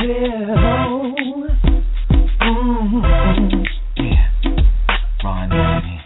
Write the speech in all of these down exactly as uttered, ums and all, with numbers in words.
Mm-hmm. Yeah. Ron Anthony.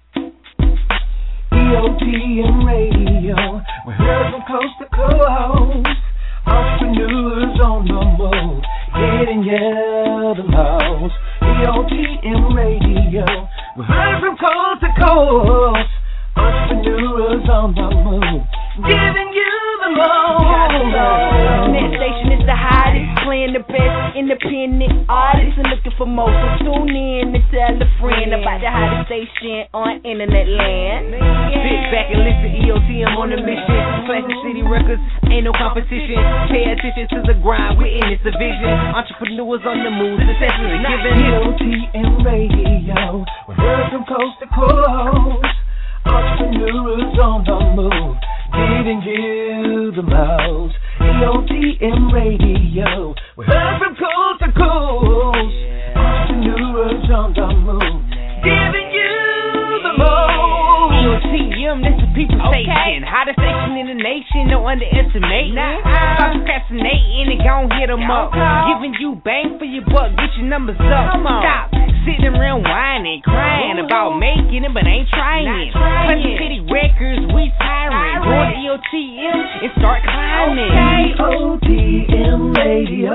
E O T M Radio. We're heard from coast to coast. Entrepreneurs on the move. Getting you the most. E O T M Radio. We're heard from coast to coast. Entrepreneurs on the move. Giving you the most. Next station is the hottest, playing the best independent artists and looking for more. So tune in and tell a friend about the hottest station on internet land. Sit back and listen, E O T M on the mission. Classic City Records, ain't no competition. Pay attention to the grind, we're in this division. Entrepreneurs on the move, success is a given. E O T M Radio, we're heard from coast to coast. Entrepreneurs on the move, giving you the most. E O T M Radio, we're heard from coast to coast. Entrepreneurs on the move, giving you the most. E O T M, this is people station. Hottest station in the nation, no underestimate. Stop procrastinating and gon' hit them up. Giving you bang for your buck, get your numbers up. Stop sitting around whining, crying about making it, but ain't trying it. Classic City Records, we tyrant. Go to E O T M and start climbing. E O T M Radio,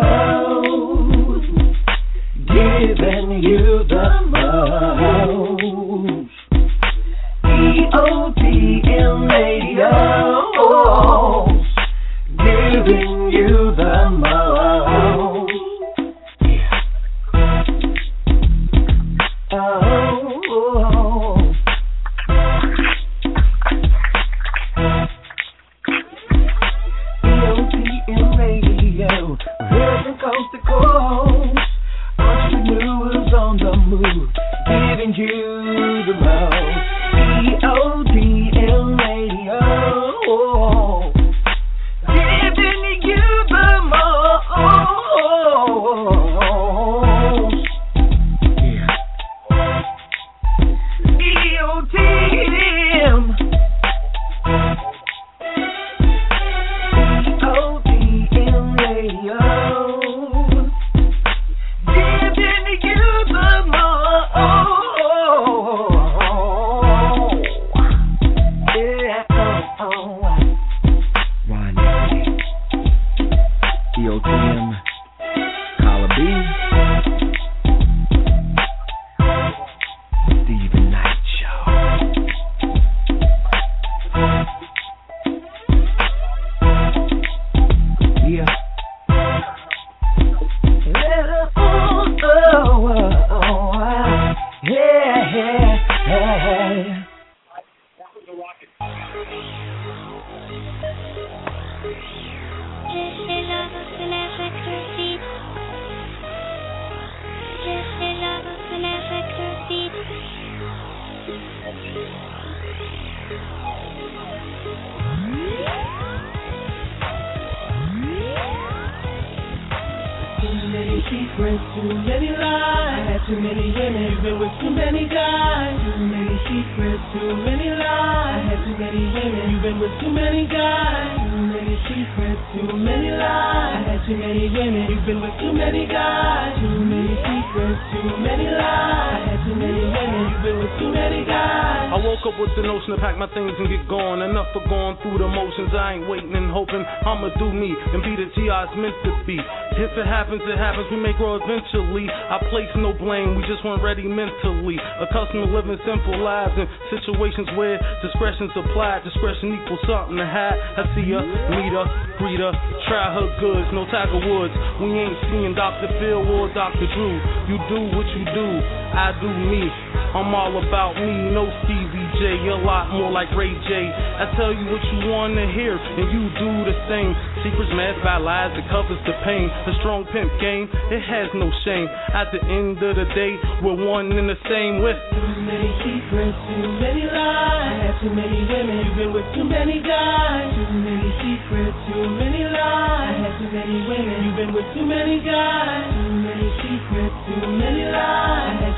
giving you the most. E O T M Radio, giving you the most. Oh, oh, oh. E O T M Radio, we're from coast to coast. Entrepreneurs on the move, giving you the most. E O T M Radio, giving you the most. E O T M. E O T M Radio, giving you the most. Yeah, oh, oh. Ron Anthony, E O T M, Carla B, Stephen Knight Show. Yeah. Oh, oh, oh, oh, yeah, yeah, yeah. Too many secrets, too many lies. Too many women, you've been with too many guys. Too many secrets, too many lies. I had too many women, you've been with too many guys. Too many secrets, too many lies. I had too many women, you've been with too many guys. Too many secrets, too many lies. I had too many women, you've been with too many guys. I woke up with the notion to pack my things and get gone. Enough for going through the motions. I ain't waiting and hoping I'ma do me and be the G I was meant to be. If it happens, it happens. We may grow eventually. I place no blame. We just weren't ready mentally. Accustomed to living simple lives in situations where discretion's applied. Discretion equals something to have. I see her, meet her, greet her, try her goods. No Tiger Woods. We ain't seeing Doctor Phil or Doctor Drew. You do what you do. I do me. I'm all about me. No Stevie J. You're a lot more like Ray J. I tell you what you want to hear, and you do the same. Secrets masked by lies that covers the pain. A strong pimp game, it has no shame. At the end of the day, we're one and the same with too many secrets, too many lies. I had too many women, you've been with too many guys. Too many secrets, too many lies. I had too many women, you've been with too many guys. Too many secrets, too many lies. I had too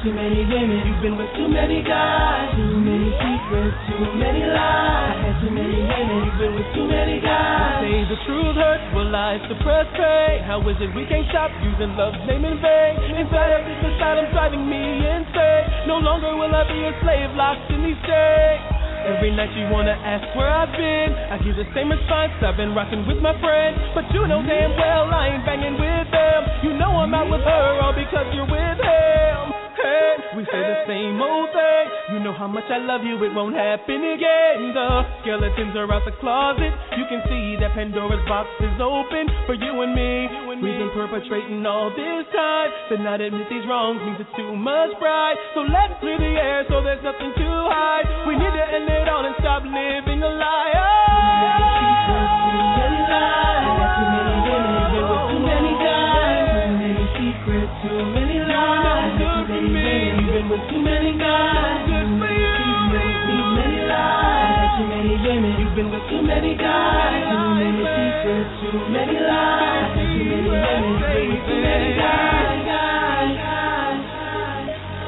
too many women. You've been with too many guys. Too many secrets, too many lies. I had too many women. You've been with too many guys. Say the truth hurts, will lies suppress pain? How is it we can't stop using love's name in vain? Inside of this asylum driving me insane. No longer will I be a slave locked in these chains. Every night you wanna ask where I've been, I give the same response, I've been rocking with my friends. But you know damn well I ain't banging with them. You know I'm out with her all because you're with him. Hey, we say the same old thing. You know how much I love you, it won't happen again. The skeletons are out the closet. You can see that Pandora's box is open for you and me. We've been perpetrating all this time. To not admit these wrongs means it's too much pride. So let's clear the air so there's nothing to hide. We need to end it all and stop living a lie. Oh. Too many lies. I had too many women. Been with too many guys. Too many secrets, too many lies. I had too many women. You've been with too many guys. Too many secrets, too many lies. I had too many women. You've been with too many guys. Too many secrets, too many lies. I had too many women. You've been with too many guys. Guys, guys, guys.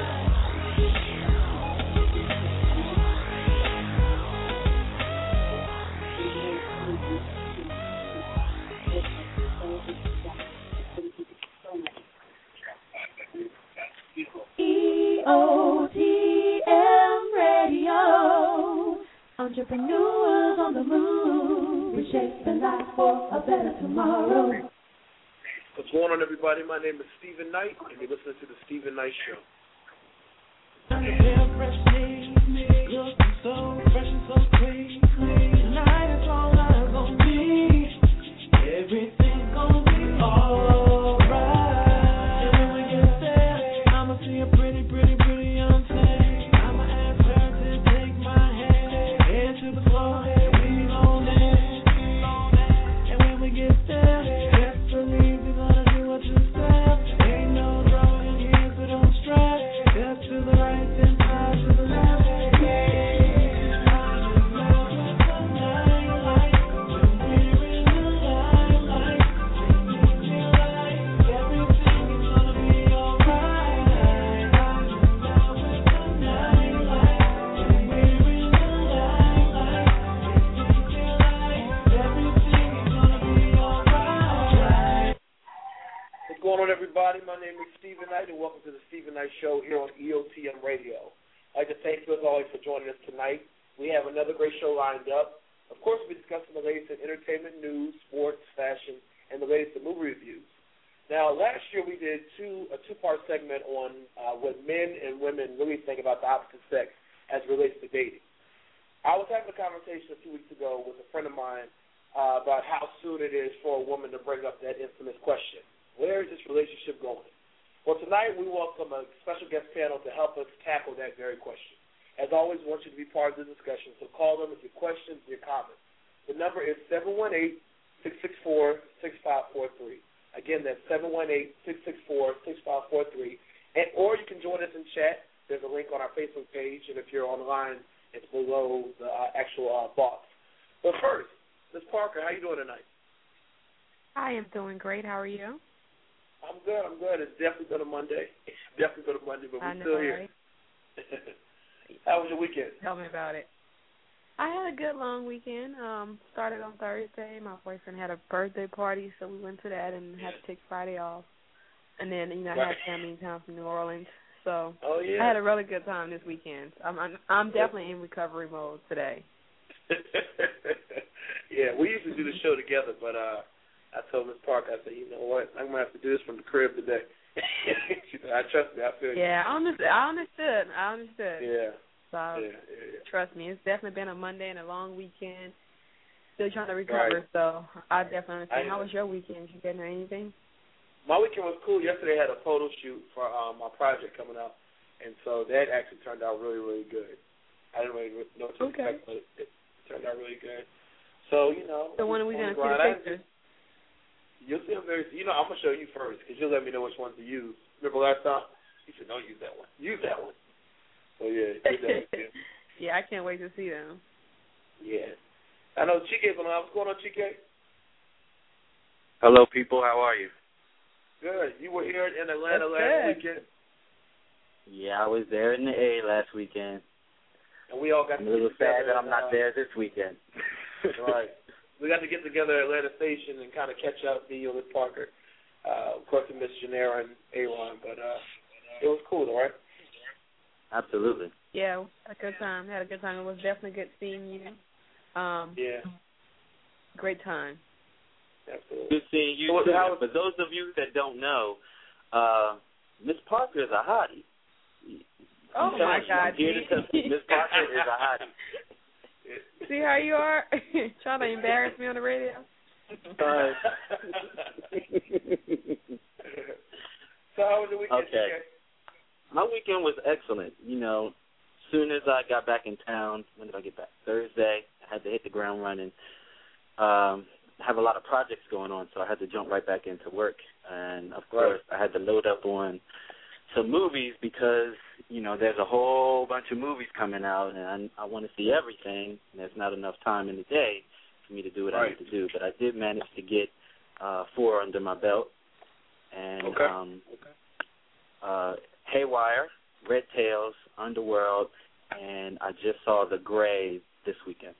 E O T M Radio. Entrepreneurs on the move. We shape the life for a better tomorrow. What's going on, everybody? My name is Stephen Knight, and you're listening to The Stephen Knight Show. So fresh and so clean. Tonight it's all eyes on me. Everything's gonna be alright. And when we get there, I'ma see a pretty, pretty, pretty young thing. I'ma ask her to take my hand, head to the floor, and we gon' dance. And when we get there, best believe we're gonna do what you said. Ain't no drama in here, so don't stress. Step to the right, then side to the left. What's going on, everybody? My name is Stephen Knight, and welcome to the Stephen Knight Show here on E O T M Radio. I'd like to thank you, as always, for joining us tonight. We have another great show lined up. Of course, we'll be discussing the latest in entertainment, news, sports, fashion, and the latest in movie reviews. Now, last year we did two a two-part segment on uh, what men and women really think about the opposite sex as it relates to dating. I was having a conversation a few weeks ago with a friend of mine uh, about how soon it is for a woman to bring up that infamous question. Where is this relationship going? Well, tonight we welcome a special guest panel to help us tackle that very question. As always, we want you to be part of the discussion, so call them with your questions, your comments. The number is seven one eight, six six four, six five four three. Again, that's seven one eight, six six four, six five four three. And, or you can join us in chat. There's a link on our Facebook page, and if you're online, it's below the uh, actual uh, box. But first, Miz Parker, how you doing tonight? I am doing great. How are you? I'm good. I'm good. It's definitely been a Monday. It's definitely been a Monday, but we're know, still here. Right? How was your weekend? Tell me about it. I had a good long weekend. Um, started on Thursday. My boyfriend had a birthday party, so we went to that and had to take Friday off. And then, you know, I had family in town from New Orleans. So oh, yeah. I had a really good time this weekend. I'm I'm, I'm definitely in recovery mode today. Yeah, we usually do the show together, but uh, I told Miz Park, I said, you know what, I'm going to have to do this from the crib today. She said, I trust me, I feel you. Yeah, I understood. I understood. I understood. Yeah. So, yeah, yeah, yeah. Trust me, it's definitely been a Monday and a long weekend. Still trying to recover, right. So I definitely understand. I, How was your weekend? Did you get into anything? My weekend was cool. Yesterday I had a photo shoot for um, my project coming out, and so that actually turned out really, really good. I didn't really know what to okay. expect, but it, it turned out really good. So, you know. So when are we going to see the pictures? You'll see them very, you know, I'm going to show you first, because you'll let me know which ones to use. Remember last time? You said, don't use that one. Use that one. So, yeah, use that one. Yeah, I can't wait to see them. Yeah. I know Chike's on. What's going on, Chike? Hello, people. How are you? Good. You were here in Atlanta That's last good. weekend. Yeah, I was there in the A last weekend. And we all got I'm to a little get together. sad that I'm not uh, there this weekend. Right. We got to get together at Atlanta Station and kind of catch up, me, you, with Parker. Uh, of course, we missed Janera and Aaron, but uh, it was cool, all right? Absolutely. Yeah, a good time. Had a good time. It was definitely good seeing you. Um, yeah. Great time. Absolutely. Good seeing you, so, too. how, For those of you that don't know, uh, Miss Parker is a hottie. Oh, my you, God. I'm here to tell you, Miss Parker is a hottie. See how you are? Trying to embarrass me on the radio? Uh, so how was the weekend? Okay. My weekend was excellent. You know, as soon as I got back in town, when did I get back? Thursday. I had to hit the ground running. Um, I have a lot of projects going on, so I had to jump right back into work. And, of course, right. I had to load up on some movies because, you know, there's a whole bunch of movies coming out, and I, I want to see everything, and there's not enough time in the day for me to do what right. I need to do. But I did manage to get uh, four under my belt. And okay. um, okay. Uh, Haywire, Red Tails, Underworld, and I just saw The Gray this weekend.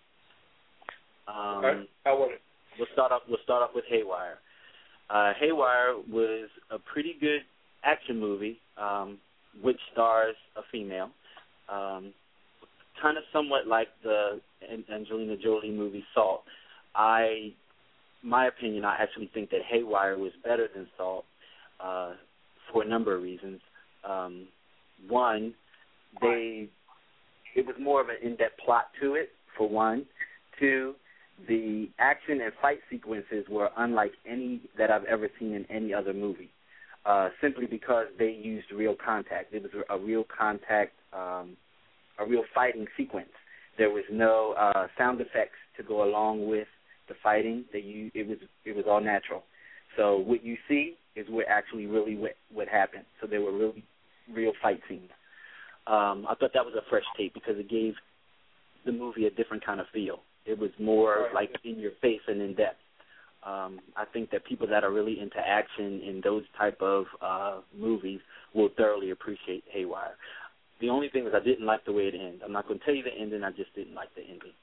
Um, okay. How was it? We'll start off. We'll start off with Haywire. Uh, Haywire was a pretty good action movie, um, which stars a female, um, kind of somewhat like the Angelina Jolie movie Salt. I, my opinion, I actually think that Haywire was better than Salt uh, for a number of reasons. Um, one, they it was more of an in-depth plot to it, for one. Two, the action and fight sequences were unlike any that I've ever seen in any other movie, uh, simply because they used real contact. It was a real contact, um, a real fighting sequence. There was no uh, sound effects to go along with the fighting. They used, it was it was all natural. So what you see is what actually really what, what happened. So there were really real fight scenes. Um, I thought that was a fresh take because it gave the movie a different kind of feel. It was more right. like in your face and in depth. Um, I think that people that are really into action in those type of uh, movies will thoroughly appreciate Haywire. The only thing is I didn't like the way it ended. I'm not going to tell you the ending. I just didn't like the ending.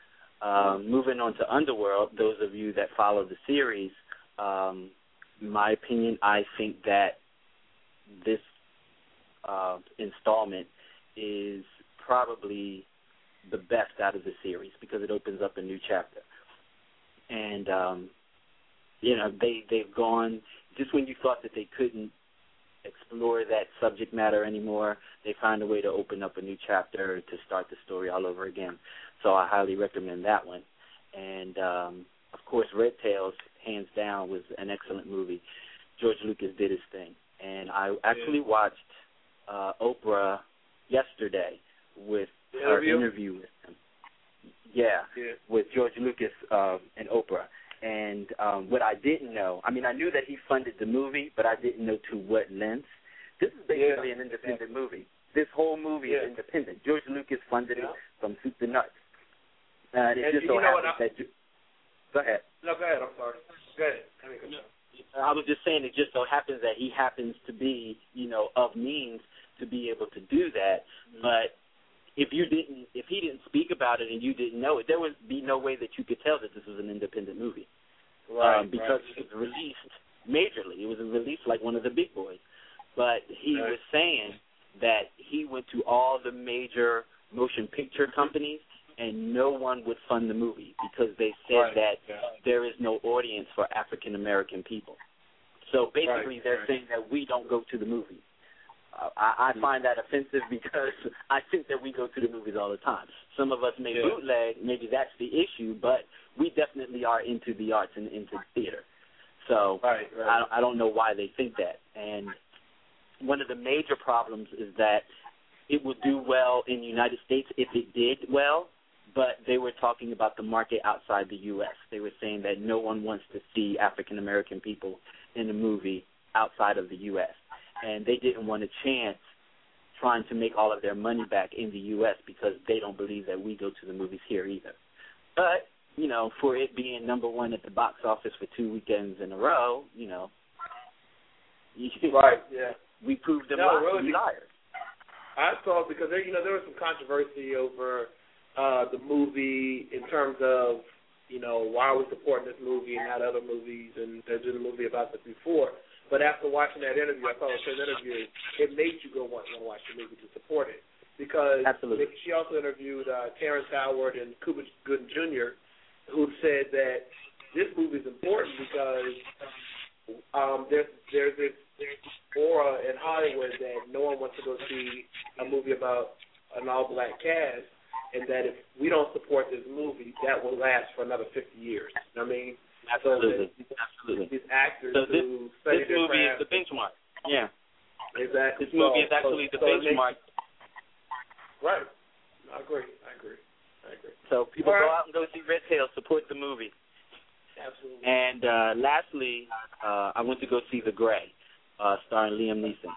Um, moving on to Underworld, those of you that follow the series, um, in my opinion, I think that this uh, installment is probably the best out of the series because it opens up a new chapter. And, um, you know, they, they've gone, just when you thought that they couldn't explore that subject matter anymore, they find a way to open up a new chapter to start the story all over again. So I highly recommend that one. And, um, of course, Red Tails, hands down, was an excellent movie. George Lucas did his thing. And I actually watched uh, Oprah yesterday with the her interview? interview with him. Yeah, yeah. with George Lucas uh, and Oprah. And um, what I didn't know, I mean, I knew that he funded the movie, but I didn't know to what length. This is basically yeah. an independent yeah. movie. This whole movie yeah. is independent. George Lucas funded yeah. it from soup to nuts. Uh, and it and just you so know happens I, that... You, go ahead. No, go ahead. I'm sorry. Go ahead. I, mean, go I was just saying it just so happens that he happens to be, you know, of means to be able to do that. Mm-hmm. But if you didn't, if he didn't speak about it and you didn't know it, there would be no way that you could tell that this was an independent movie. Right, um, because right. it was released majorly. It was released like one of the big boys. But he right. was saying that he went to all the major motion picture companies and no one would fund the movie because they said right. that yeah. there is no audience for African American people. So basically right. they're right. saying that we don't go to the movies. Uh, I, I find that offensive because I think that we go to the movies all the time. Some of us may yeah. bootleg, maybe that's the issue, but we definitely are into the arts and into theater. So right, right. I, I don't know why they think that. And one of the major problems is that it would do well in the United States if it did well, but they were talking about the market outside the U S They were saying that no one wants to see African American people in a movie outside of the U S And they didn't want a chance trying to make all of their money back in the U S because they don't believe that we go to the movies here either. But, you know, for it being number one at the box office for two weekends in a row, you know, right, yeah. we proved them no, liars. really, liars. I saw it because there, you know, there was some controversy over uh, the movie in terms of, you know, why are we supporting this movie and not other movies, and there's been a movie about this before. But after watching that interview, I saw the same interview, it made you go want, want to watch the movie to support it. Because Absolutely. she also interviewed uh, Terrence Howard and Cuba Gooding Junior, who said that this movie is important because um, there's, there's this aura in Hollywood that no one wants to go see a movie about an all-black cast, and that if we don't support this movie, that will last for another fifty years. You know what I mean? Absolutely. So Absolutely. These actors so this, who study this their movie craft, is the benchmark. Yeah. Exactly. This movie so, is actually so, the so benchmark. Makes, right. I agree. I agree. I agree. So people All go right. out and go see Red Tail, support the movie. Absolutely. And uh, lastly, uh, I went to go see The Gray, uh, starring Liam Neeson.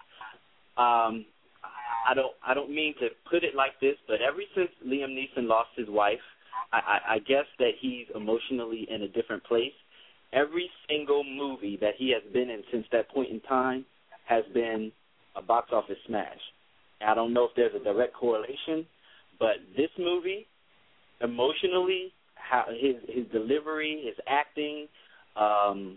Um, I don't, I don't mean to put it like this, but ever since Liam Neeson lost his wife, I, I, I guess that he's emotionally in a different place. Every single movie that he has been in since that point in time has been a box office smash. I don't know if there's a direct correlation, but this movie, emotionally, how his his delivery, his acting, um,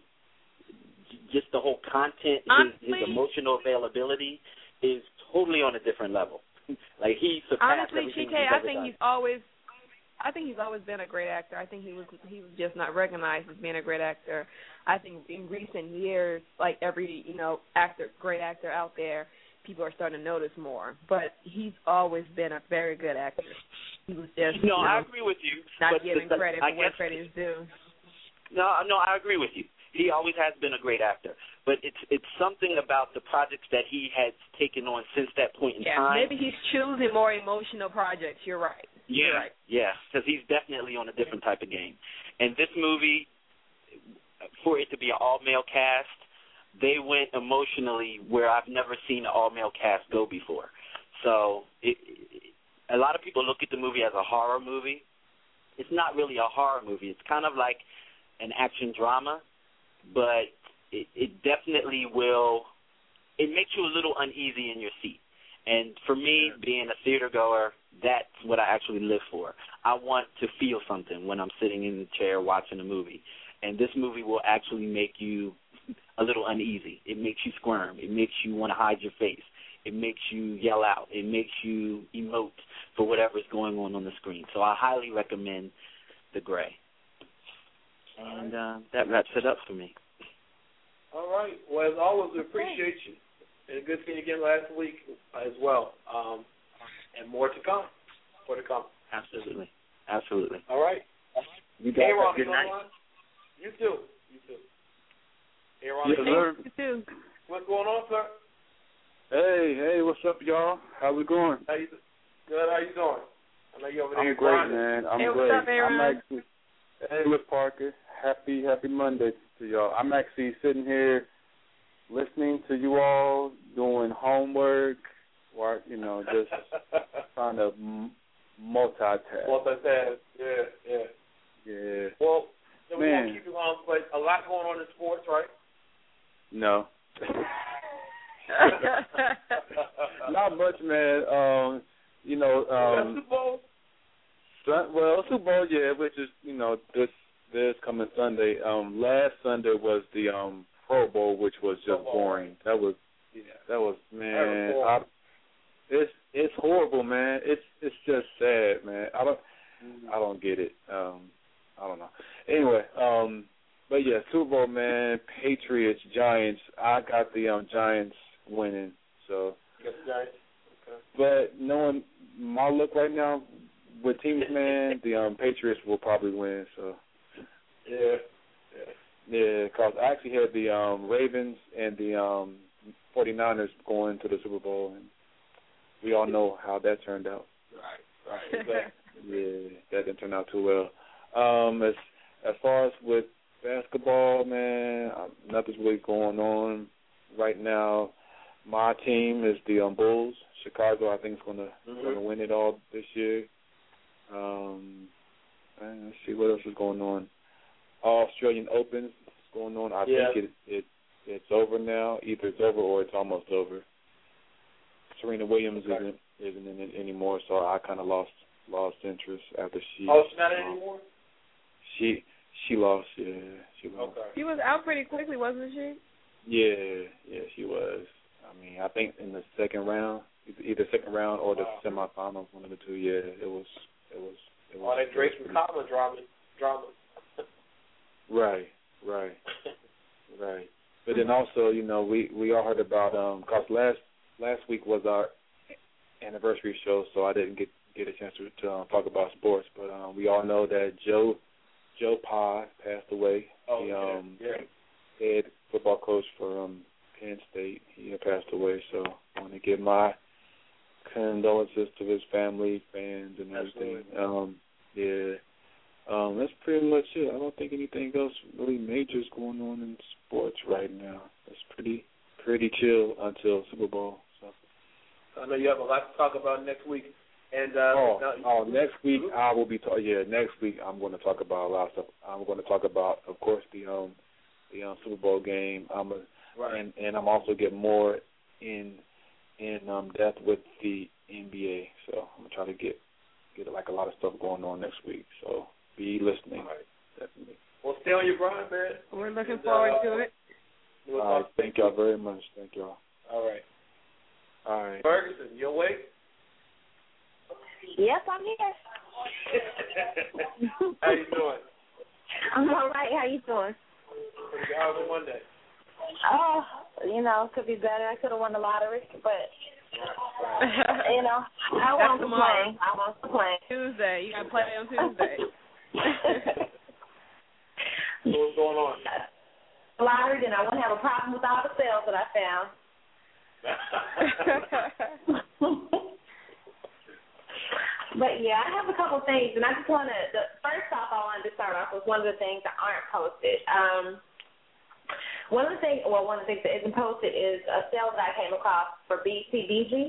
just the whole content, honestly, his, his emotional availability is totally on a different level. Like he surpassed honestly, everything T K, he's I ever think done. he's always, I think he's always been a great actor. I think he was he was just not recognized as being a great actor. I think in recent years, like every you know actor, great actor out there, people are starting to notice more. But he's always been a very good actor. He was just no, you know, I agree with you. not but giving the, credit I for what guess, credit is due. No, no, I agree with you. He always has been a great actor, but it's it's something about the projects that he has taken on since that point in Yeah, time. maybe he's choosing more emotional projects. You're right. Yeah, You're right. yeah, because he's definitely on a different type of game. And this movie, for it to be an all-male cast, they went emotionally where I've never seen an all-male cast go before. So it, it, a lot of people look at the movie as a horror movie. It's not really a horror movie. It's kind of like an action drama, but it, it definitely will, it makes you a little uneasy in your seat. And for me, being a theater goer, that's what I actually live for. I want to feel something when I'm sitting in the chair watching a movie. And this movie will actually make you a little uneasy. It makes you squirm. It makes you want to hide your face. It makes you yell out. It makes you emote for whatever's going on on the screen. So I highly recommend The Gray. And uh, that wraps it up for me. All right. Well, as always, we appreciate you. And good seeing you again last week as well. Um, and more to come. More to come. Absolutely. Absolutely. All right. You guys hey, have Ron, a good night. on? You too. You too. Hey, Ron. Yes, sir. You too. What's going on, sir? Hey, hey, what's up, y'all? How's it going? How you, good. How you doing? I know you over there. I'm great, man. I'm hey, great. What's up, Aaron? I'm actually, hey, Miss Parker. Happy, happy Monday to y'all. I'm actually sitting here listening to you all, doing homework, or, you know, just trying to m- multitask. Multitask, yeah, yeah. Yeah. Well, so we Man. won't keep you long, but a lot going on in sports, right? No. Not much, man. Um, you know, um, Super Bowl? well, Super Bowl, yeah, which is, you know, this this coming Sunday. Um, last Sunday was the um Pro Bowl, which was just boring. That was, yeah, that was man. That was I, it's it's horrible, man. It's it's just sad, man. I don't mm-hmm. I don't get it. Um, I don't know. Anyway, um, but yeah, Super Bowl, man. Patriots, Giants. I got the um Giants winning. So. You got the Giants. Okay. But knowing my look right now with teams, man, the um Patriots will probably win. So. Yeah. Yeah. Yeah, because I actually had the um, Ravens and the um, forty-niners going to the Super Bowl, and we all know how that turned out. Right, right, exactly. Yeah, that didn't turn out too well. Um, as as far as with basketball, man, um, nothing's really going on right now. My team is the um, Bulls. Chicago, I think, is going to mm-hmm. going to win it all this year. Um, and let's see what else is going on. Australian Open is going on. I yeah. think it, it it's over now. Either it's over or it's almost over. Serena Williams okay. is in, isn't in it anymore, so I kind of lost lost interest after she. Oh, she's not in um, anymore. She she lost, yeah, she lost. Okay. She was out pretty quickly, wasn't she? Yeah, yeah, she was. I mean, I think in the second round, either second round or the Wow. semifinals, one of the two. Yeah, it was, it was, it was. All that Drake and Common drama, drama. Right, right, right. But then also, you know, we we all heard about um, cause last last week was our anniversary show, so I didn't get get a chance to, to um, talk about sports. But um, we all know that Joe Joe Pa passed away. Oh, he, yeah, um, yeah. head football coach for um, Penn State. He had passed away, so I want to give my condolences to his family, fans, and everything. Absolutely. Um, yeah, um, that's pretty much it. I don't think anything else really major is going on in sports right now. It's pretty pretty chill until Super Bowl. So. I know you have a lot to talk about next week. And uh, oh, now, oh, next week I will be talking. Yeah, next week I'm going to talk about a lot of stuff. I'm going to talk about, of course, the um the um, Super Bowl game. I'm a, right. and and I'm also getting more in in um depth with the N B A. So I'm gonna try to get get like a lot of stuff going on next week. So be listening, right. definitely. Well, stay on your grind, man. We're looking and, forward uh, to it. We'll All right, thank y'all very much. Thank y'all. All right. All right. Ferguson, you awake? Yes, I'm here. How you doing? I'm all right. How you doing? Pretty good. How was your Monday? Oh, you know, could be better. I could have won the lottery, but you know, I won't complain. I won't complain. Tuesday, you got to play on Tuesday. So what's going on? Lottery, then I wouldn't have a problem with all the sales that I found. But yeah, I have a couple things, and I just want to. First off, I wanted to start off with one of the things that aren't posted. Um, one of the things, well, one of the things that isn't posted is a sale that I came across for B C B G.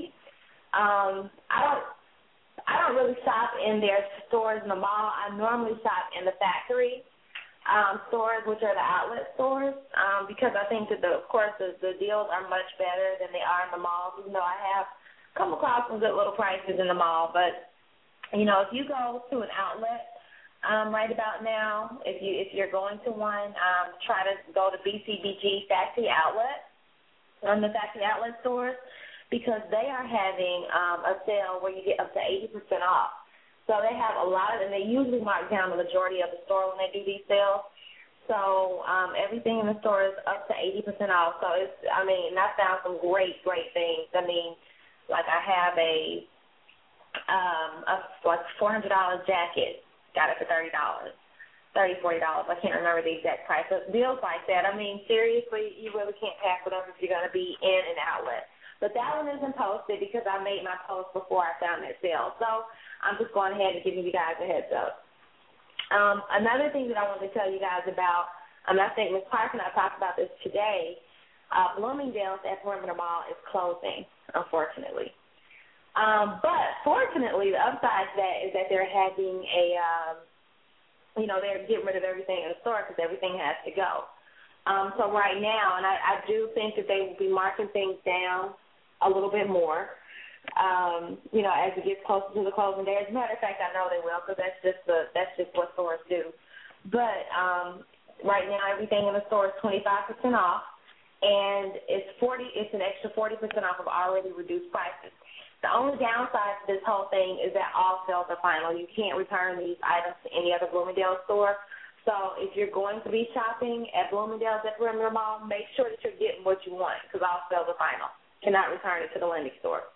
Um, I don't, I don't really shop in their stores in the mall. I normally shop in the factory um, stores, which are the outlet stores, um, because I think that the, of course, the, the deals are much better than they are in the malls. Even though I have come across some good little prices in the mall, but you know, if you go to an outlet um, right about now, if you if you're going to one, um, try to go to B C B G Factory Outlet, on the Factory Outlet stores, because they are having um, a sale where you get up to eighty percent off. So they have a lot of, and they usually mark down the majority of the store when they do these sales. So um, everything in the store is up to eighty percent off. So it's, I mean, and I found some great, great things. I mean, like I have a Um, a like four hundred dollar jacket, got it for thirty dollars, thirty, forty dollars. I can't remember the exact price. But deals like that, I mean, seriously, you really can't pass it up if you're going to be in an outlet. But that one isn't posted because I made my post before I found that sale. So I'm just going ahead and giving you guys a heads up. Um, another thing that I want to tell you guys about, um, I think Miz Park and I talked about this today, uh, Bloomingdale's at Perimeter Mall is closing, unfortunately. Um, but fortunately, the upside to that is that they're having a, um, you know, they're getting rid of everything in the store because everything has to go. Um, so right now, and I, I do think that they will be marking things down a little bit more, um, you know, as it gets closer to the closing day. As a matter of fact, I know they will because that's just the that's just what stores do. But um, right now, everything in the store is twenty-five percent off, and it's forty. It's an extra forty percent off of already reduced prices. The only downside to this whole thing is that all sales are final. You can't return these items to any other Bloomingdale's store. So if you're going to be shopping at Bloomingdale's at Perimeter Mall, make sure that you're getting what you want because all sales are final. Cannot return it to the Lindy store.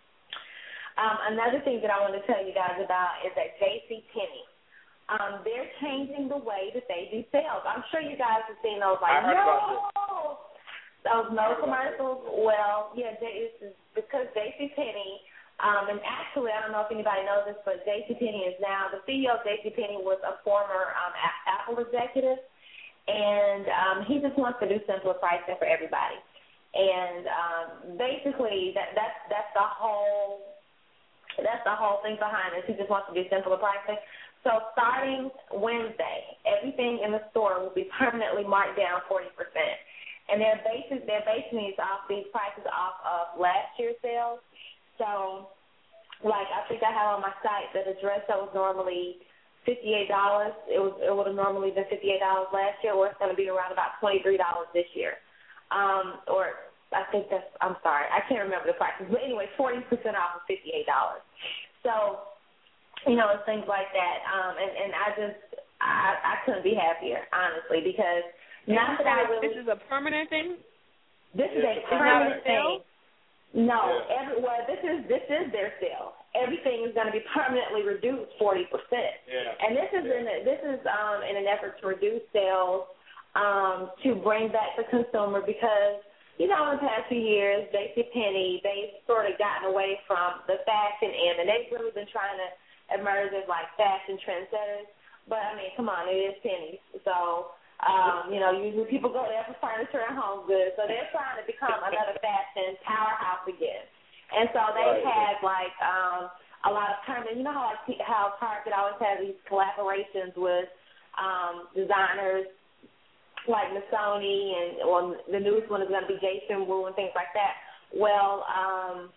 Um, another thing that I want to tell you guys about is that JCPenney, um, they're changing the way that they do sales. I'm sure you guys have seen those like, no! Those no commercials, well, yeah, it's because JCPenney, um, and actually, I don't know if anybody knows this, but JCPenney is now, the C E O of JCPenney was a former um, Apple executive, and um, he just wants to do simpler pricing for everybody. And um, basically, that that's that's the whole that's the whole thing behind it. He just wants to do simpler pricing. So starting Wednesday, everything in the store will be permanently marked down forty percent. And they're basing, they're basing these off these prices off of last year's sales. So like I think I have on my site that a dress that was normally fifty-eight dollars, it was it would have normally been fifty-eight dollars last year, or it's going to be around about twenty-three dollars this year. Um, or I think that's, I'm sorry, I can't remember the prices. But anyway, forty percent off of fifty-eight dollars. So, you know, it's things like that. Um, and, and I just, I, I couldn't be happier, honestly, because not that I really. This is a permanent thing? This is a permanent thing. No, every, well, this is this is their sale. Everything is going to be permanently reduced forty percent. Yeah. And this is in a, this is um, in an effort to reduce sales, um, to bring back the consumer, because you know in the past few years, JCPenney, they've sort of gotten away from the fashion end, and they've really been trying to emerge as like fashion trendsetters. But I mean, come on, it is pennies, so. Um, you know, usually people go there for furniture and home goods, so they're trying to become another fashion powerhouse again. And so they've had like um, a lot of permanent. You know how like how Target always has these collaborations with um, designers like Missoni, and well, the newest one is going to be Jason Wu and things like that. Well, um,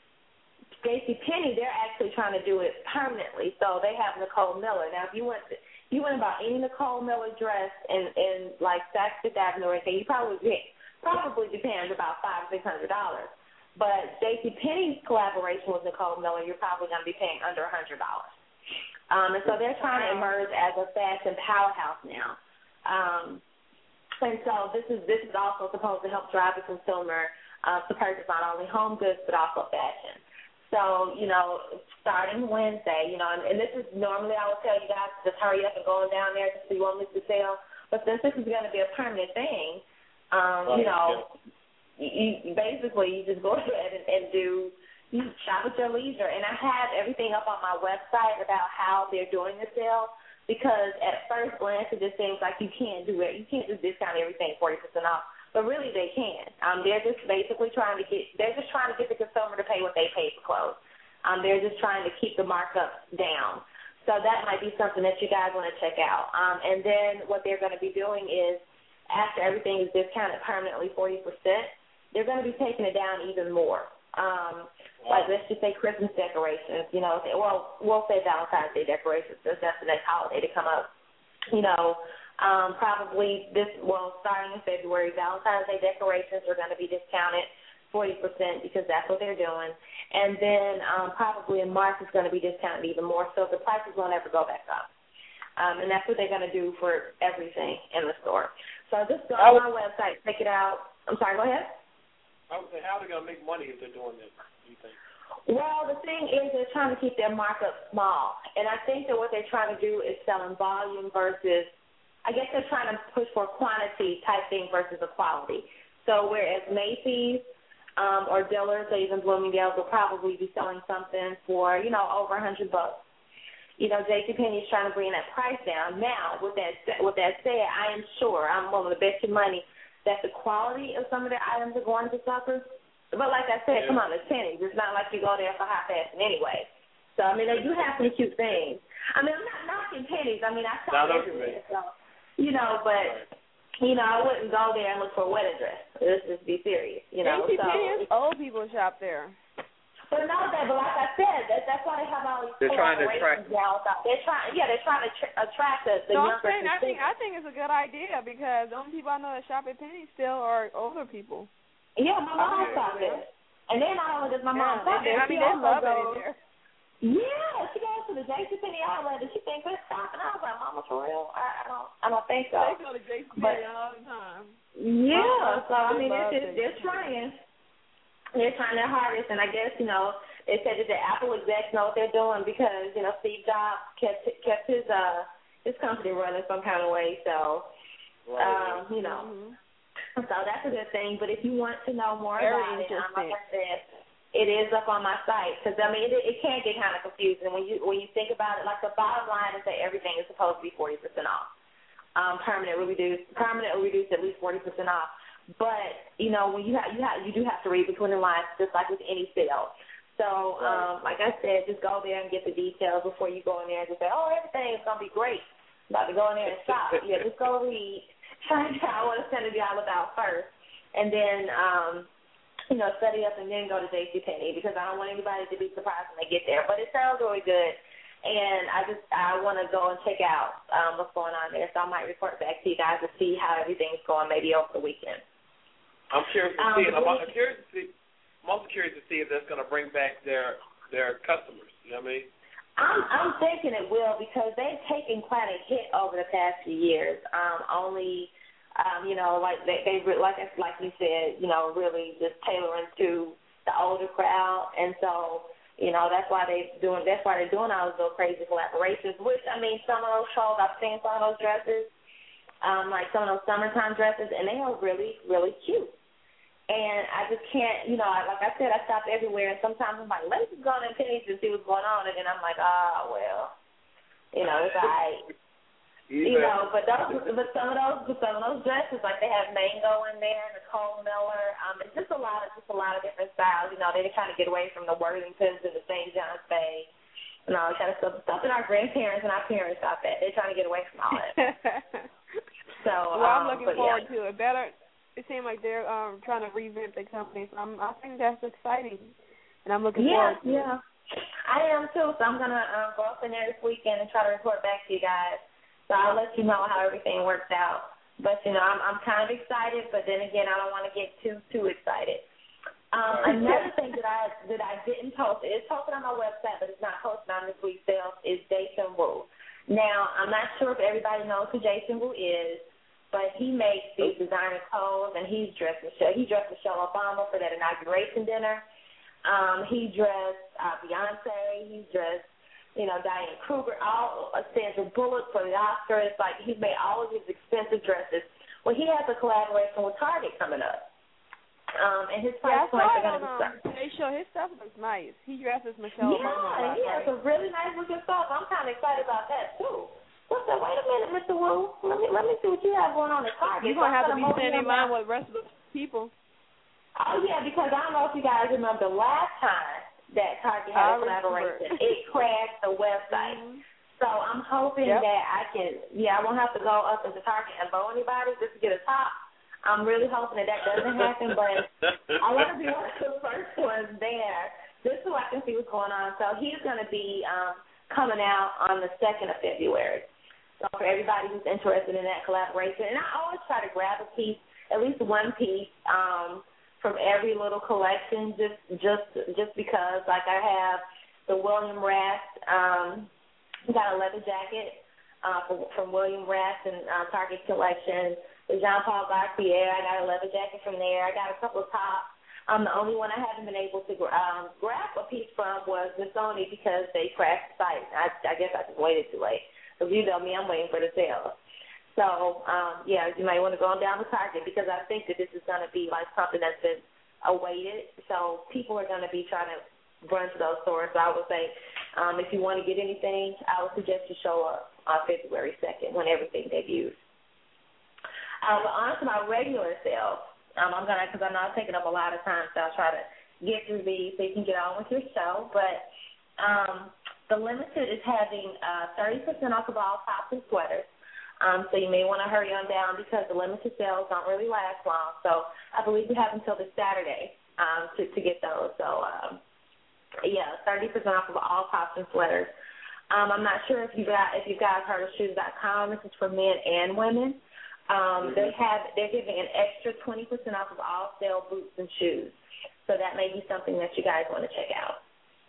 JCPenney, they're actually trying to do it permanently. So they have Nicole Miller. Now, if you went to You went about any Nicole Miller dress in, in like Saks Fifth Avenue or anything, you probably be, probably be paying about five, six hundred dollars. But JCPenney's collaboration with Nicole Miller, you're probably going to be paying under a hundred dollars. Um, and so they're trying to emerge as a fashion powerhouse now. Um, and so this is this is also supposed to help drive the consumer uh, to purchase not only home goods but also fashion. So, you know, starting Wednesday, you know, and, and this is normally I would tell you guys to just hurry up and go down there just so you won't miss the sale. But since this is going to be a permanent thing, um, right, you know, yeah. you, you basically you just go ahead and, and do, you shop at your leisure. And I have everything up on my website about how they're doing the sale, because at first glance it just seems like you can't do it. You can't just discount everything forty percent off. But really, they can. Um, they're just basically trying to get. They're just trying to get the consumer to pay what they pay for clothes. Um, they're just trying to keep the markup down. So that might be something that you guys want to check out. Um, and then what they're going to be doing is, after everything is discounted permanently forty percent, they're going to be taking it down even more. Um, wow. Like let's just say Christmas decorations. You know, well, we'll say Valentine's Day decorations, since that's the next holiday to come up. You know. Um, probably this, well, starting in February, Valentine's Day decorations are going to be discounted forty percent because that's what they're doing. And then um, probably in March it's going to be discounted even more, so the prices won't ever go back up. Um, and that's what they're going to do for everything in the store. So just go on my website, check it out. I'm sorry, go ahead. I would say, how are they going to make money if they're doing this, do you think? Well, the thing is they're trying to keep their markup small. And I think that what they're trying to do is selling volume versus, I guess they're trying to push for quantity type thing versus a quality. So whereas Macy's um, or Dillard's or even Bloomingdale's will probably be selling something for, you know, over a hundred bucks. You know, JCPenney's trying to bring that price down. Now, with that with that said, I am sure, I'm willing to bet you money that the quality of some of their items are going to suffer. But like I said, yeah. Come on, it's pennies. It's not like you go there for high fashion anyway. So, I mean, they do have some cute things. I mean, I'm not knocking pennies. I mean, I shop everywhere. So. You know, but, you know, I wouldn't go there and look for a wedding dress. Let's just be serious, you know. JCPenney, so, old people shop there. But no, that, but like I said, that, that's why they have all these they're trying to attract. They're trying, yeah, they're trying to tr- attract the, the so younger I'm saying, I think I think it's a good idea because the only people I know that shop at Penny still are older people. Yeah, my mom oh, shop there. And then not only does my mom yeah, shop there, I mean, they love it in there. Yeah, she goes to the JCPenney outlet and she thinks we're shopping. I was like, Mama, for real? I, I don't, I don't think so. They go to JCPenney all the time. Yeah, so I mean, it's just, they're trying. They're trying their hardest, and I guess you know they said that the Apple execs know what they're doing because you know Steve Jobs kept kept his uh his company running some kind of way. So, right. um, you know, mm-hmm. so that's a good thing. But if you want to know more Very about it, um, like I said. It is up on my site because I mean it, it can get kind of confusing when you when you think about it. Like the bottom line is that everything is supposed to be forty percent off, um, permanently reduced, permanently reduced at least forty percent off. But you know when you have you have you do have to read between the lines, just like with any sale. So um, like I said, just go there and get the details before you go in there and just say, oh, everything is gonna be great. I'm about to go in there and shop. Yeah, just go read, find out what a Senator I was out first, and then. Um, you know, study up and then go to JCPenney because I don't want anybody to be surprised when they get there. But it sounds really good. And I just I want to go and check out um, what's going on there, so I might report back to you guys to see how everything's going, maybe over the weekend. I'm curious to um, see. I'm, I'm curious to see. I'm also curious to see if that's going to bring back their their customers. You know what I mean? I'm I'm thinking it will because they've taken quite a hit over the past few years. Um, only, um, you know, like they they like like you said, you know, really just tailoring to the older crowd, and so. You know, that's why they doing. That's why they're doing all those little crazy collaborations. Which I mean, some of those shows I've seen some of those dresses, um, like some of those summertime dresses, and they are really, really cute. And I just can't, you know, like I said, I shop everywhere, and sometimes I'm like, let's just go in Penny's and see what's going on, and then I'm like, ah, oh, well, you know, it's all right. You know, but those, but some of those, but some of those dresses, like they have Mango in there, Nicole Miller. Um, it's just a lot of, just a lot of different styles. You know, they're trying to get away from the Worthingtons and the Saint John's Bay, and all that kind of stuff. Stuff that our grandparents and our parents shop at. They're trying to get away from all that. So, well, I'm um, looking but, forward yeah. to it. Better. It seems like they're um trying to revamp their company. So I'm, I think that's exciting, and I'm looking yeah, forward to yeah. it. Yeah, I am too. So I'm gonna um, go up in there this weekend and try to report back to you guys. So I'll let you know how everything works out. But, you know, I'm I'm kind of excited, but then again, I don't want to get too, too excited. Um, right. Another thing that I that I didn't post, it's posted on my website, but it's not posted on this week's sales, is Jason Wu. Now, I'm not sure if everybody knows who Jason Wu is, but he makes these designer clothes, and he's dressed Michelle. He dressed Michelle Obama for that inauguration dinner. Um, he dressed uh, Beyonce. He dressed you know, Diane Kruger, all uh, Sandra Bullock for the Oscars. Like, he's made all of his expensive dresses. Well, he has a collaboration with Target coming up. Um, and his price yeah, points are going to be certain. They show his stuff looks nice. He dresses Michelle yeah, Obama. Yeah, he has a really nice looking stuff. I'm kind of excited about that, too. What's that? Wait a minute, Mister Wu. Let me, let me see what you have going on at Target. You're going to have to be standing in line with the rest of the people. Oh, yeah, because I don't know if you guys remember the last time that Target had a collaboration. It crashed the website. Mm-hmm. So I'm hoping yep. that I can, yeah, I won't have to go up into Target and bow anybody just to get a top. I'm really hoping that that doesn't happen, but I want to be one of the first ones there just so I can see what's going on. So he's going to be um, coming out on the second of February. So for everybody who's interested in that collaboration, and I always try to grab a piece, at least one piece, um, from every little collection, just just just because, like I have the William Rast, um, got a leather jacket uh, from, from William Rast and uh, Target collection. The Jean Paul Gaultier, I got a leather jacket from there. I got a couple of tops. Um, the only one I haven't been able to um, grab a piece from was the Sony because they crashed the site. I, I guess I just waited too late. Because you know me, I'm waiting for the sales. So, um, yeah, you might want to go on down to Target because I think that this is going to be like something that's been awaited. So people are going to be trying to run to those stores. So I would say um, if you want to get anything, I would suggest you show up on February second when everything debuts. Uh, but on to my regular sales. Um, I'm going to, because I know I've taken up a lot of time, so I'll try to get through these so you can get on with your show. But um, the Limited is having uh, thirty percent off of all tops and sweaters. Um, so you may want to hurry on down because the limited sales don't really last long. So I believe we have until this Saturday um, to, to get those. So, um, yeah, thirty percent off of all tops and sweaters. Um, I'm not sure if you got if you guys heard of shoes dot com. This is for men and women. Um, mm-hmm. They have they're giving an extra twenty percent off of all sale boots and shoes. So that may be something that you guys want to check out.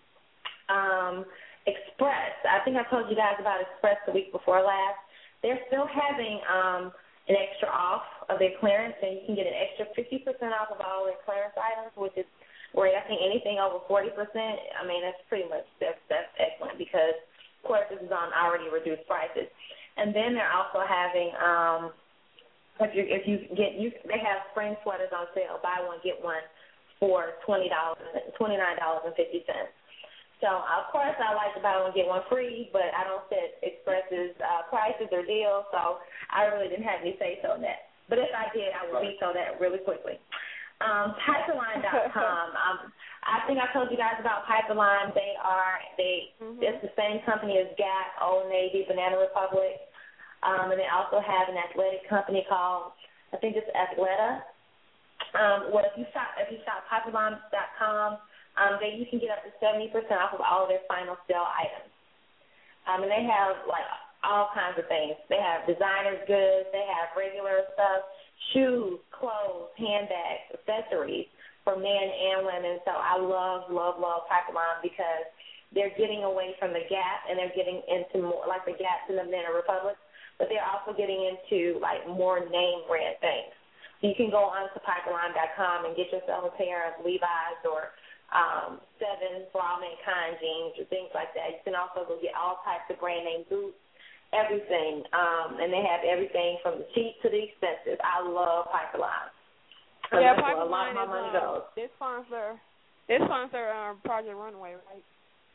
Um, Express. I think I told you guys about Express the week before last. They're still having um, an extra off of their clearance, and you can get an extra fifty percent off of all their clearance items, which is where I think anything over forty percent, I mean, that's pretty much, that's, that's excellent because, of course, this is on already reduced prices. And then they're also having, um, if you if you get, you they have spring sweaters on sale, buy one, get one for twenty dollars, twenty-nine dollars and fifty cents. So, of course, I like to buy one, get one free, but I don't set Express's uh, prices or deals, so I really didn't have any say-so on that. But if I did, I would veto that really quickly. Um, Piperline dot com. um, I think I told you guys about Piperline. They are, they, mm-hmm. it's the same company as Gap, Old Navy, Banana Republic, um, and they also have an athletic company called, I think it's Athleta. Um, well, if you shop if you shop Piperbomb dot com, um, then you can get up to seventy percent off of all of their final sale items. Um, and they have like all kinds of things. They have designer goods. They have regular stuff, shoes, clothes, handbags, accessories for men and women. So I love, love, love Piperbomb because they're getting away from the Gap and they're getting into more like the Gaps and the Banana Republic, but they're also getting into like more name brand things. So you can go on to Piperbomb dot com and get yourself a pair of Levi's or um, Seven for All Mankind jeans or things like that. You can also go get all types of brand name boots, everything, um, and they have everything from the cheap to the expensive. I love Piperbomb. Yeah, That's where a lot of my Piperbomb money is, um, goes. they sponsor, they sponsor um, Project Runway, right?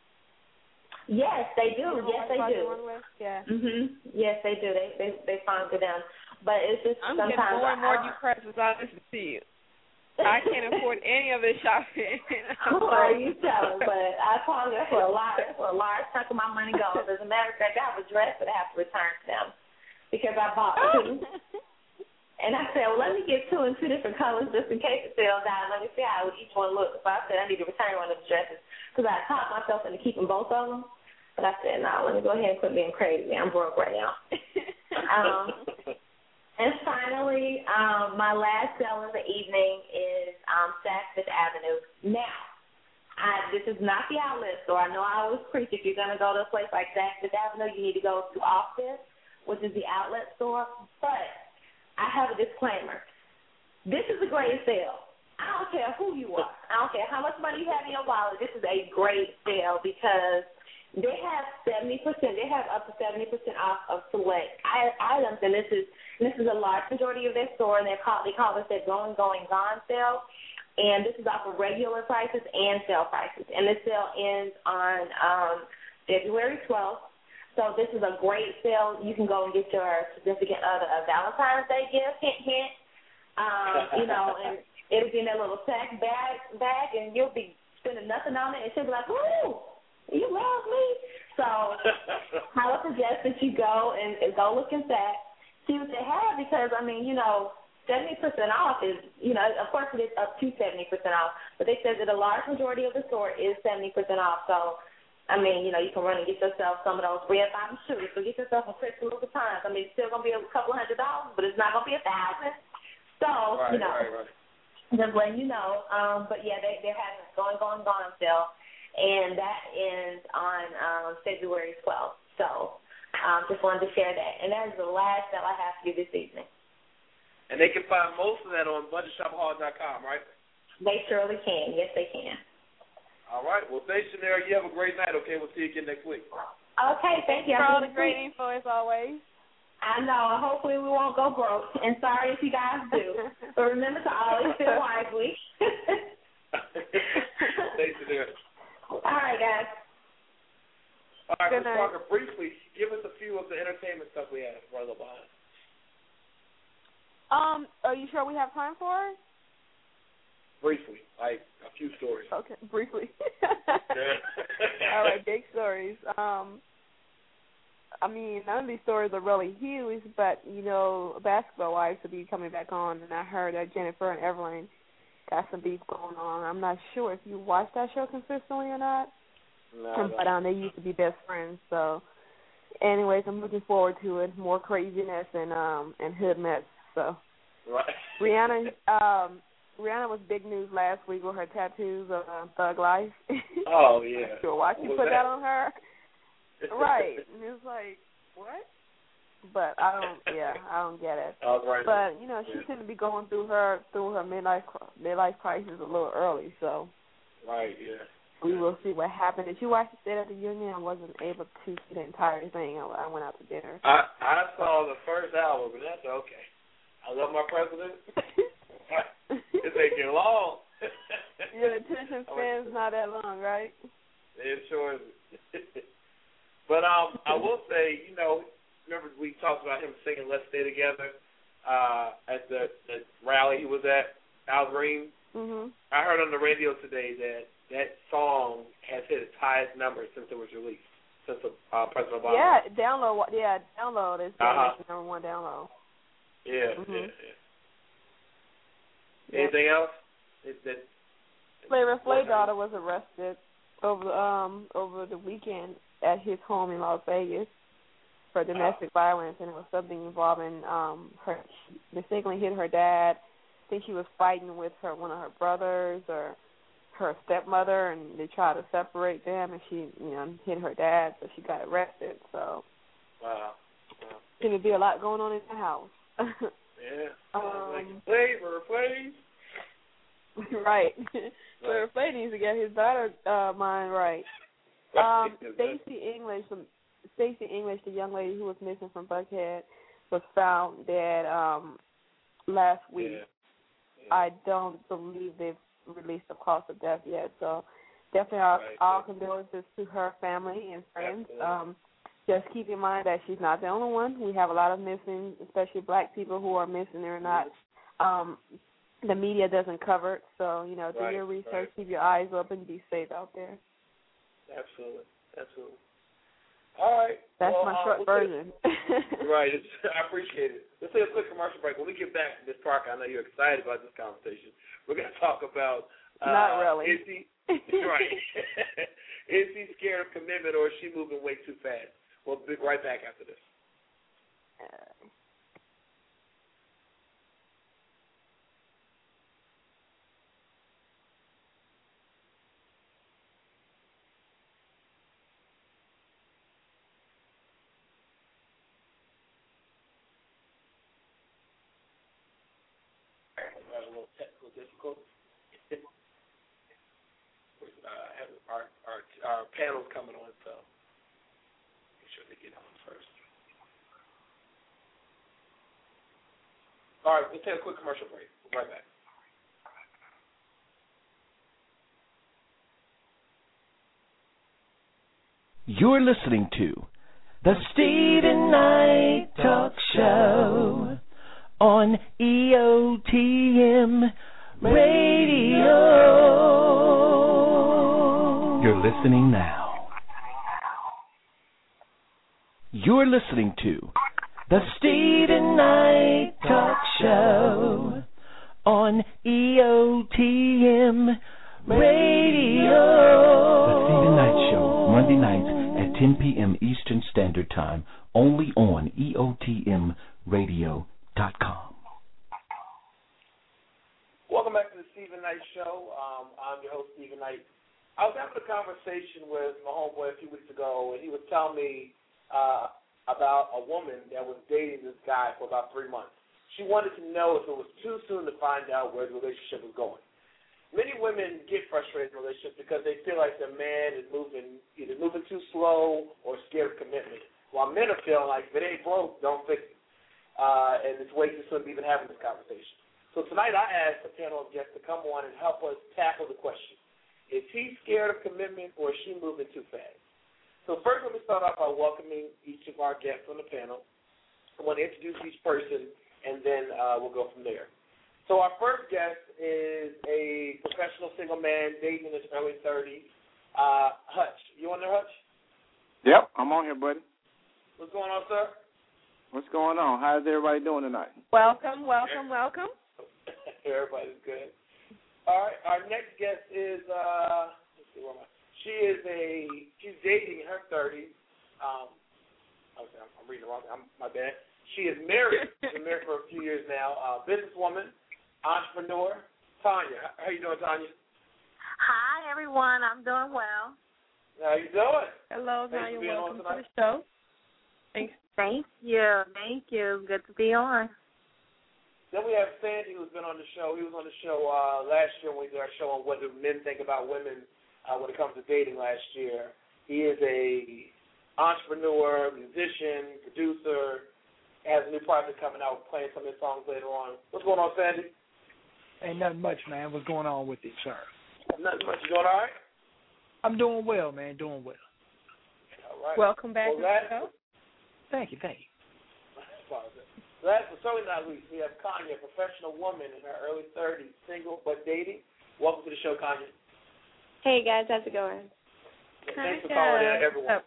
Yes, they do. You know, yes, like they Project do. Runway? Yeah. Mhm. Yes, they do. They they they sponsor them, but it's just I'm sometimes getting more and more I, depressed as I listen to you. I can't afford any of this shopping. Who are you telling? But I told you that's where a lot, that's where a large chunk of my money goes. As a matter of fact, I have a dress that I have to return to them because I bought two. And I said, well, let me get two in two different colors just in case it sells out. Let me see how each one looks. So I said I need to return one of the dresses because I talked myself into keeping both of them. But I said, no, nah, let me go ahead and quit being crazy. I'm broke right now. um, and finally, um, my last sale of the evening is um, Saks Fifth Avenue. Now, I, this is not the outlet store. I know I always preach if you're going to go to a place like Saks Fifth Avenue, you need to go to Office, which is the outlet store. But I have a disclaimer. This is a great sale. I don't care who you are. I don't care how much money you have in your wallet. This is a great sale because they have seventy percent. They have up to seventy percent off of select items, and this is this is a large majority of their store. And they call they call this their going going gone sale, and this is off of regular prices and sale prices. And this sale ends on um, February twelfth. So this is a great sale. You can go and get your significant other a Valentine's Day gift. Hint hint. Um, you know, and it'll be in that little sack bag bag, and you'll be spending nothing on it, and she'll be like, ooh. You love me. So I would suggest that you go and, and go look in that, see what they have, because, I mean, you know, seventy percent off is, you know, of course it is up to seventy percent off, but they said that a large majority of the store is seventy percent off. So, I mean, you know, you can run and get yourself some of those red bottom shoes. So get yourself a Crystal Louboutins. I mean, it's still going to be a couple of hundred dollars, but it's not going to be a thousand. So, right, you know, right, right. just letting you know. Um, but, yeah, they, they're having a going, going, gone sale. And that ends on um, February twelfth. So um, just wanted to share that. And that is the last that I have for you this evening. And they can find most of that on budget shop hall dot com, right? They surely can. Yes, they can. All right. Well, stationary, you have a great night, okay? We'll see you again next week. Okay, thank you. For all the great info, as always. I know. Hopefully we won't go broke. And sorry if you guys do. But remember to always feel wisely. Stationary. All right, guys. All right, Good Miz night. Parker, briefly, give us a few of the entertainment stuff we have right behind. Um, are you sure we have time for it? Briefly, like a few stories. Okay, briefly. All right, big stories. Um, I mean, none of these stories are really huge, but, you know, Basketball Wives will be coming back on, and I heard that Jennifer and Evelyn got some beef going on. I'm not sure if you watch that show consistently or not. No, but um, they used to be best friends. So, anyways, I'm looking forward to it. More craziness and um and hood mess. So, right. Rihanna, um, Rihanna was big news last week with her tattoos of uh, Thug Life. Oh yeah. Sure, why she What put was that that on her? Right. And it was like, what? But I don't, yeah, I don't get it. I was right. But you know, she yeah. shouldn't be going through her through her midlife midlife crisis a little early. So right, yeah. we will see what happened. Did you watch the State of the Union? I wasn't able to see the entire thing. I, I went out to dinner. I I saw the first hour, but that's okay. I love my president. It's taking long. Your attention span's not that long, right? It sure is. But um, I will say, you know, remember we talked about him singing "Let's Stay Together" uh, at the, the rally he was at, Al Green. Mhm. I heard on the radio today that that song has hit its highest number since it was released, since uh, President Obama. Yeah, download. Yeah, download is uh-huh. the number one download. Yeah, mm-hmm. yeah, yeah. Anything else? Is that Flavor Flav's daughter was arrested over um over the weekend at his home in Las Vegas for domestic oh. violence, and it was something involving um her. She mistakenly hit her dad. I think she was fighting with her one of her brothers or her stepmother, and they tried to separate them, and she you know hit her dad, so she got arrested. So wow, wow. Seemed to be a lot going on in the house. Yeah. um, like Flavor Flav. Right. Flavor Flav needs to get his daughter uh, mind right. Um, Stacey English, Stacey English, the young lady who was missing from Buckhead, was found dead um, last week. Yeah. Yeah. I don't believe they've released the cause of death yet, so definitely our, right. all condolences to her family and friends. Um, just keep in mind that she's not the only one. We have a lot of missing, especially black people who are missing. They're not, um, the media doesn't cover it, so, you know, do right. your research, right. keep your eyes open, be safe out there. Absolutely, absolutely. All right. That's well, my uh, short we'll version. right. It's, I appreciate it. Let's take a quick commercial break. When we get back to Miz Parker, I know you're excited about this conversation. We're going to talk about. Uh, Not really. Is he right? Is he scared of commitment, or is she moving way too fast? We'll be right back after this. Uh, A little technical difficulty. uh, our, our our panel's coming on, so make sure they get on first. All right, we'll take a quick commercial break. We'll be right back. You're listening to the Steven Knight Talk Show on E O T M Radio. You're listening now. You're listening to the Steven Knight Talk Show on E O T M Radio. The Steven Knight Show, Monday nights at ten p.m. Eastern Standard Time, only on E O T M radio dot com. Welcome back to the Steven Knight Show. Um, I'm your host, Steven Knight. I was having a conversation with my homeboy a few weeks ago, and he was telling me uh, about a woman that was dating this guy for about three months. She wanted to know if it was too soon to find out where the relationship was going. Many women get frustrated in relationships because they feel like their man is moving either moving too slow or scared of commitment, while men are feeling like if it ain't broke, don't fix it. Uh, and it's way too soon to be even having this conversation. So tonight I asked a panel of guests to come on and help us tackle the question. Is he scared of commitment or is she moving too fast? So first let me start off by welcoming each of our guests on the panel. I want to introduce each person and then uh, we'll go from there. So our first guest is a professional single man dating in his early thirties. Uh, Hutch. You on there, Hutch? Yep, I'm on here, buddy. What's going on, sir? What's going on? How's everybody doing tonight? Welcome, welcome, welcome. Everybody's good. All right, our next guest is, uh, let's see, where am I? She is a, she's dating in her thirties. Um, okay, I'm, I'm reading the wrong thing. I'm, my bad. She is married. She's been married for a few years now. Uh, businesswoman, entrepreneur, Tanya. How you doing, Tanya? Hi, everyone. I'm doing well. How you doing? Hello, Thanks Tanya. Welcome to the show. Thanks. Thank you. Thank you. Good to be on. Then we have Sandy, who's been on the show. He was on the show uh, last year when we did our show on what do men think about women uh, when it comes to dating last year. He is a entrepreneur, musician, producer, has a new project coming out, playing some of his songs later on. What's going on, Sandy? Ain't nothing much, man. What's going on with you, sir? Nothing much. You doing all right? I'm doing well, man. Doing well. All right. Welcome back well, to the show. Thank you, thank you. Last but certainly not least, we have Kanya, a professional woman in her early thirties, single but dating. Welcome to the show, Kanya. Hey, guys. How's it going? Thanks for calling in, everyone.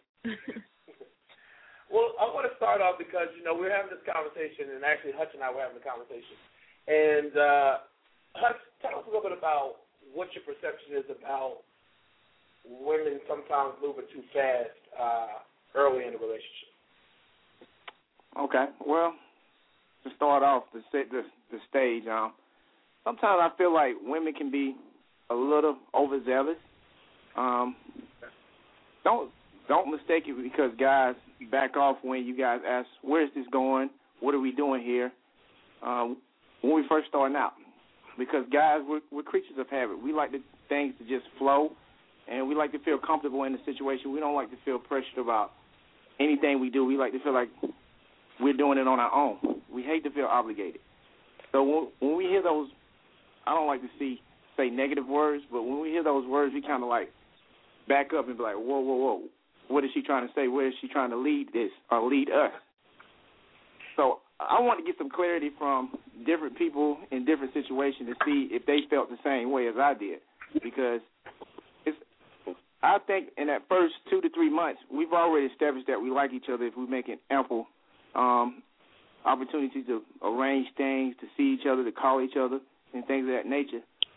Well, I want to start off because, you know, we're having this conversation, and actually Hutch and I were having a conversation. And uh, Hutch, tell us a little bit about what your perception is about women sometimes moving too fast uh, early in the relationship. Okay, well, to start off, to set the, the stage, um, sometimes I feel like women can be a little overzealous. Um, don't don't mistake it because guys back off when you guys ask, where is this going? What are we doing here? Um, when we first starting out. Because guys, we're, we're creatures of habit. We like the things to just flow, and we like to feel comfortable in the situation. We don't like to feel pressured about anything we do. We like to feel like we're doing it on our own. We hate to feel obligated. So when, when we hear those, I don't like to see say negative words, but when we hear those words, we kind of like back up and be like, whoa, whoa, whoa. What is she trying to say? Where is she trying to lead this or lead us? So I want to get some clarity from different people in different situations to see if they felt the same way as I did. Because it's, I think in that first two to three months, we've already established that we like each other if we're making ample um, opportunities to arrange things, to see each other, to call each other, and things of that nature.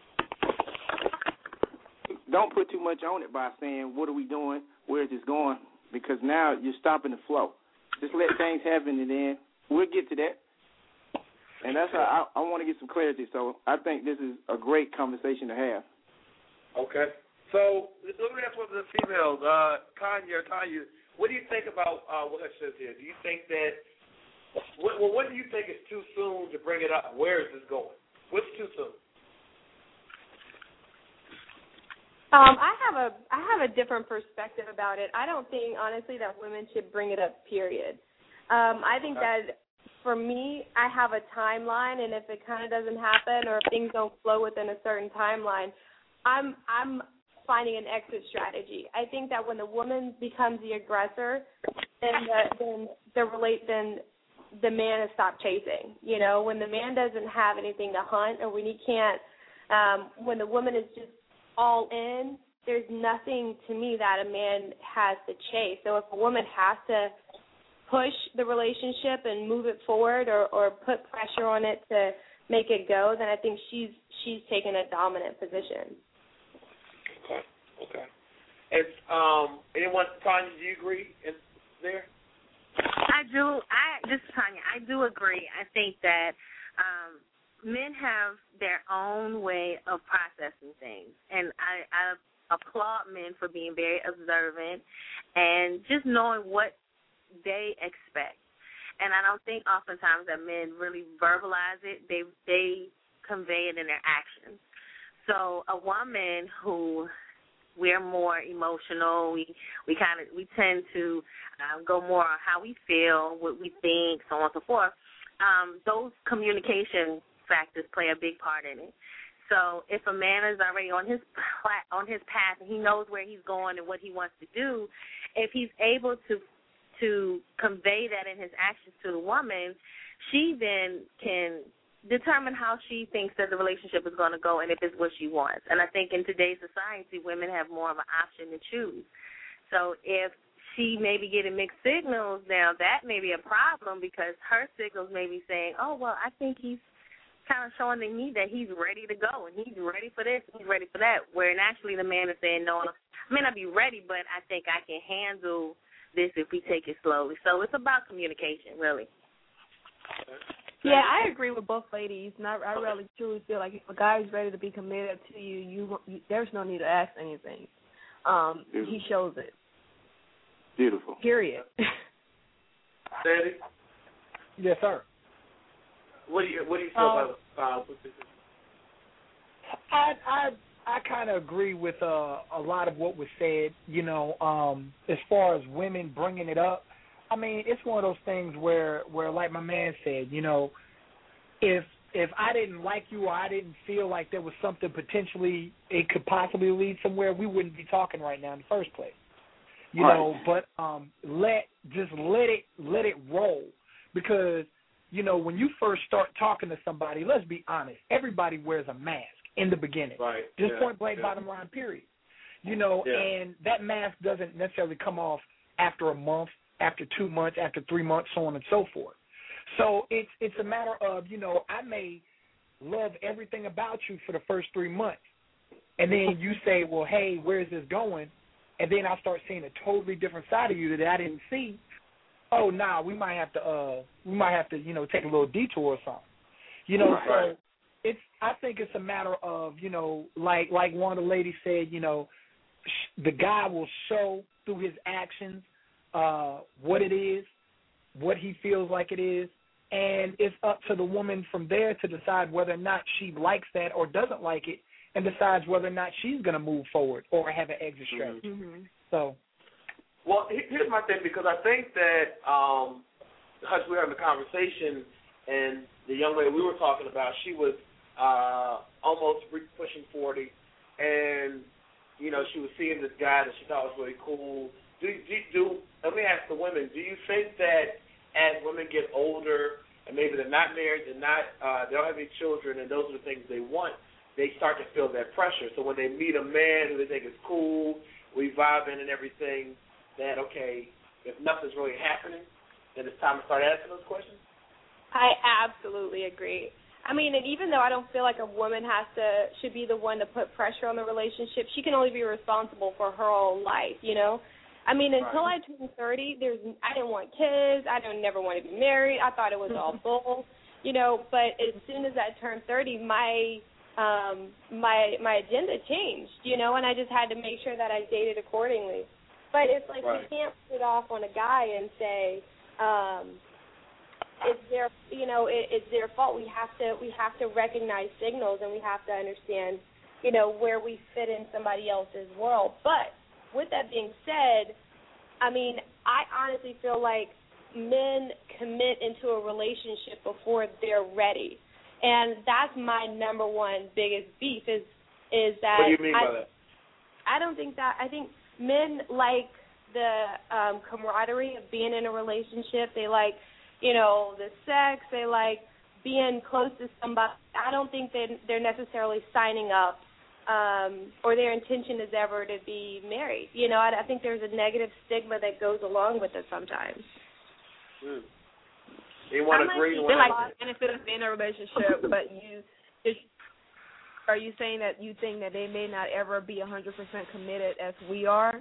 Don't put too much on it by saying, what are we doing, where is this going, because now you're stopping the flow. Just let things happen, and then we'll get to that. And that's how I, I want to get some clarity. So I think this is a great conversation to have. Okay. So let me ask one of the females, uh, Kanye or Tanya, what do you think about uh, what it says here? Do you think that, what, well, what do you think is too soon to bring it up? Where is this going? What's too soon? Um, I have a I have a different perspective about it. I don't think, honestly, that women should bring it up, period. Um, I think that for me, I have a timeline, and if it kind of doesn't happen or if things don't flow within a certain timeline, I'm I'm finding an exit strategy. I think that when the woman becomes the aggressor, then the, then the relate then the man has stopped chasing. You know, when the man doesn't have anything to hunt, or when he can't, um, when the woman is just all in, there's nothing to me that a man has to chase. So if a woman has to push the relationship and move it forward, or, or put pressure on it to make it go, then I think she's she's taken a dominant position. Okay, okay. And um, anyone, Tanya, do you agree in there? I do. I this is Tanya. I do agree. I think that um, men have their own way of processing things, and I, I applaud men for being very observant and just knowing what they expect. And I don't think oftentimes that men really verbalize it. They they convey it in their actions. So a woman who we're more emotional, we we kind of we tend to um, go more on how we feel, what we think, so on and so forth. Um, those communication factors play a big part in it. So if a man is already on his on his path and he knows where he's going and what he wants to do, if he's able to to convey that in his actions to the woman, she then can determine how she thinks that the relationship is going to go and if it's what she wants. And I think in today's society, women have more of an option to choose. So if she may be getting mixed signals, now that may be a problem because her signals may be saying, oh, well, I think he's kind of showing to me that he's ready to go and he's ready for this, he's ready for that, where actually the man is saying, no, I may not be ready, but I think I can handle this if we take it slowly. So it's about communication, really. Yeah, I agree with both ladies, and I, I really truly feel like if a guy is ready to be committed to you, you, you there's no need to ask anything. Um, he shows it. Beautiful. Period. Daddy? Yes, sir. What do you what do you feel um, about uh, what this is? I I I kind of agree with uh, a lot of what was said. You know, um, as far as women bringing it up. I mean, it's one of those things where, where, like my man said, you know, if if I didn't like you or I didn't feel like there was something potentially it could possibly lead somewhere, we wouldn't be talking right now in the first place. You right. know, but um, let just let it let it roll because you know when you first start talking to somebody, let's be honest, everybody wears a mask in the beginning. Right. Just yeah. point blank, yeah. bottom line, period. You know, yeah. and that mask doesn't necessarily come off after a month, after two months, after three months, so on and so forth. So it's it's a matter of, you know, I may love everything about you for the first three months. And then you say, well, hey, where is this going? And then I start seeing a totally different side of you that I didn't see. Oh, nah, we might have to, uh, we might have to, you know, take a little detour or something. You know, right. so it's. I think it's a matter of, you know, like like one of the ladies said, you know, sh- the guy will show through his actions uh, what it is, what he feels like it is, and it's up to the woman from there to decide whether or not she likes that or doesn't like it, and decides whether or not she's going to move forward or have an exit strategy. Mm-hmm. So, well, here's my thing, because I think that um, because we were having a conversation, and the young lady we were talking about, she was uh, almost pushing forty, and you know she was seeing this guy that she thought was really cool. Do do, do let me ask the women: do you think that as women get older and maybe they're not married, they're not, uh, they don't have any children, and those are the things they want, they start to feel that pressure? So when they meet a man who they think is cool, we vibing and everything, that okay, if nothing's really happening, then it's time to start asking those questions? I absolutely agree. I mean, and even though I don't feel like a woman has to, should be the one to put pressure on the relationship, she can only be responsible for her own life, you know? I mean, until right. I turned thirty, there's, I didn't want kids. I didn't never want to be married. I thought it was all bull, you know, but as soon as I turned thirty, my, um, my, my agenda changed, you know, and I just had to make sure that I dated accordingly. But it's like right. we can't put it off on a guy and say, um, it's their, you know, it, it's their fault. We have to, we have to recognize signals, and we have to understand, you know, where we fit in somebody else's world. But with that being said, I mean, I honestly feel like men commit into a relationship before they're ready, and that's my number one biggest beef is is that. What do you mean I, by that? I don't think that. I think men like the um, camaraderie of being in a relationship. They like, you know, the sex. They like being close to somebody. I don't think they they're necessarily signing up, um, or their intention is ever to be married. You know, I, I think there's a negative stigma that goes along with it sometimes. Mm. You want to agree? They like the benefit of being in a relationship, but you, is, are you saying that you think that they may not ever be one hundred percent committed as we are?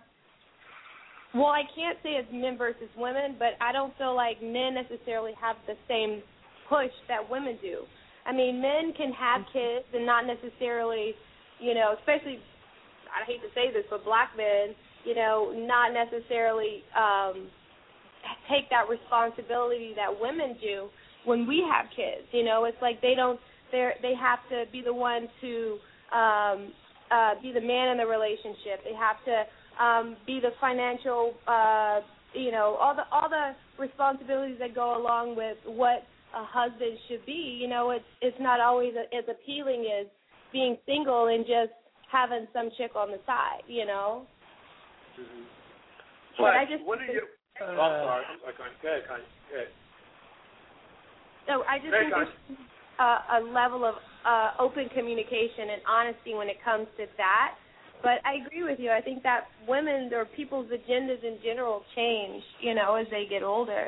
Well, I can't say it's men versus women, but I don't feel like men necessarily have the same push that women do. I mean, men can have kids and not necessarily, you know, especially, I hate to say this, but black men, you know, not necessarily um, take that responsibility that women do when we have kids. You know, it's like they don't, they're, they have to be the one to um, uh, be the man in the relationship. They have to Um, be the financial, uh, you know, all the all the responsibilities that go along with what a husband should be. You know, it's it's not always a, as appealing as being single and just having some chick on the side. You know. Mm-hmm. But but I just what do you? Uh, oh, I'm sorry. I'm sorry. Go ahead, Connie. Go ahead. So I just Go think ahead, there's a, a level of uh, open communication and honesty when it comes to that. But I agree with you. I think that women or people's agendas in general change, you know, as they get older.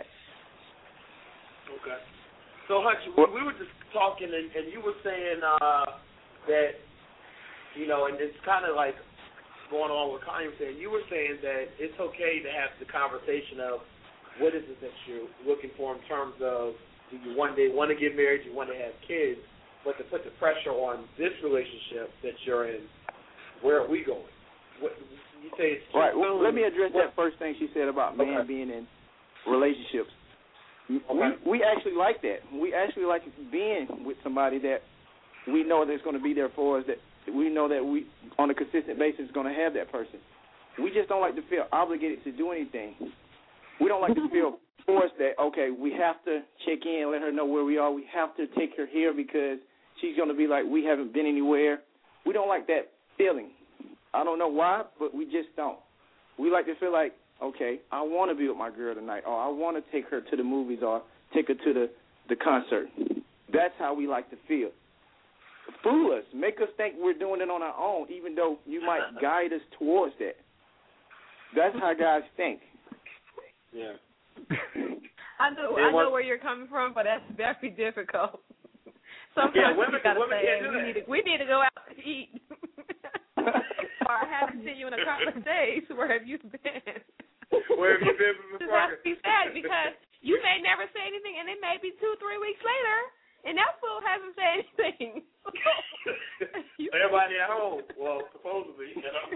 Okay. So, Hutch, we, we were just talking, and, and you were saying uh, that, you know, and it's kind of like going on with Connie was saying. You were saying that it's okay to have the conversation of what is it that you're looking for in terms of do you one day want to get married, do you want to have kids, but to put the pressure on this relationship that you're in. Where are we going? What, you say it's too right. Well, soon. let me address what? that first thing she said about men okay. being in relationships. Okay. We we actually like that. We actually like being with somebody that we know that's going to be there for us. That we know that we on a consistent basis is going to have that person. We just don't like to feel obligated to do anything. We don't like to feel forced that okay, we have to check in, let her know where we are. We have to take her here because she's going to be like we haven't been anywhere. We don't like that feeling. I don't know why, but we just don't. We like to feel like, okay, I want to be with my girl tonight, or I want to take her to the movies, or take her to the, the concert. That's how we like to feel. Fool us. Make us think we're doing it on our own, even though you might guide us towards that. That's how guys think. Yeah. I know, I know where you're coming from, but that's very difficult. Sometimes yeah, women, you gotta women say, can't hey, do we that. need to we need to go out to eat. Or I haven't seen you in a couple of days. Where have you been? Where have you been before? Just have to be sad because you may never say anything, and it may be two, three weeks later, and that fool hasn't said anything. Everybody at home, well, supposedly, you know.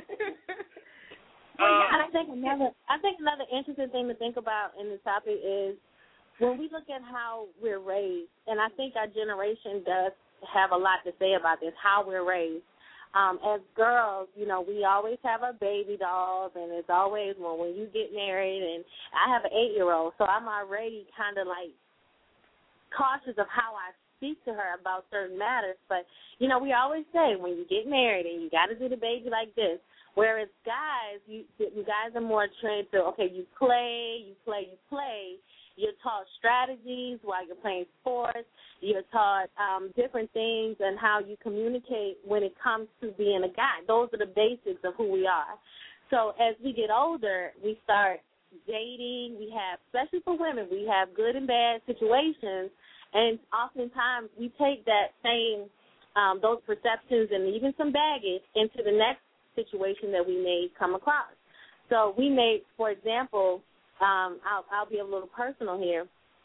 Well, yeah, and I think another I think another interesting thing to think about in this topic is when we look at how we're raised, and I think our generation does have a lot to say about this, how we're raised. Um, as girls, you know, we always have our baby dolls, and it's always, well, when you get married, and I have an eight-year-old, so I'm already kind of, like, cautious of how I speak to her about certain matters. But, you know, we always say when you get married and you got to do the baby like this, whereas guys, you, you guys are more trained to, okay, you play, you play, you play. You're taught strategies while you're playing sports. You're taught um, different things and how you communicate when it comes to being a guy. Those are the basics of who we are. So as we get older, we start dating. We have, especially for women, we have good and bad situations. And oftentimes we take that same, um, those perceptions and even some baggage into the next situation that we may come across. So we may, for example, Um, I'll, I'll be a little personal here.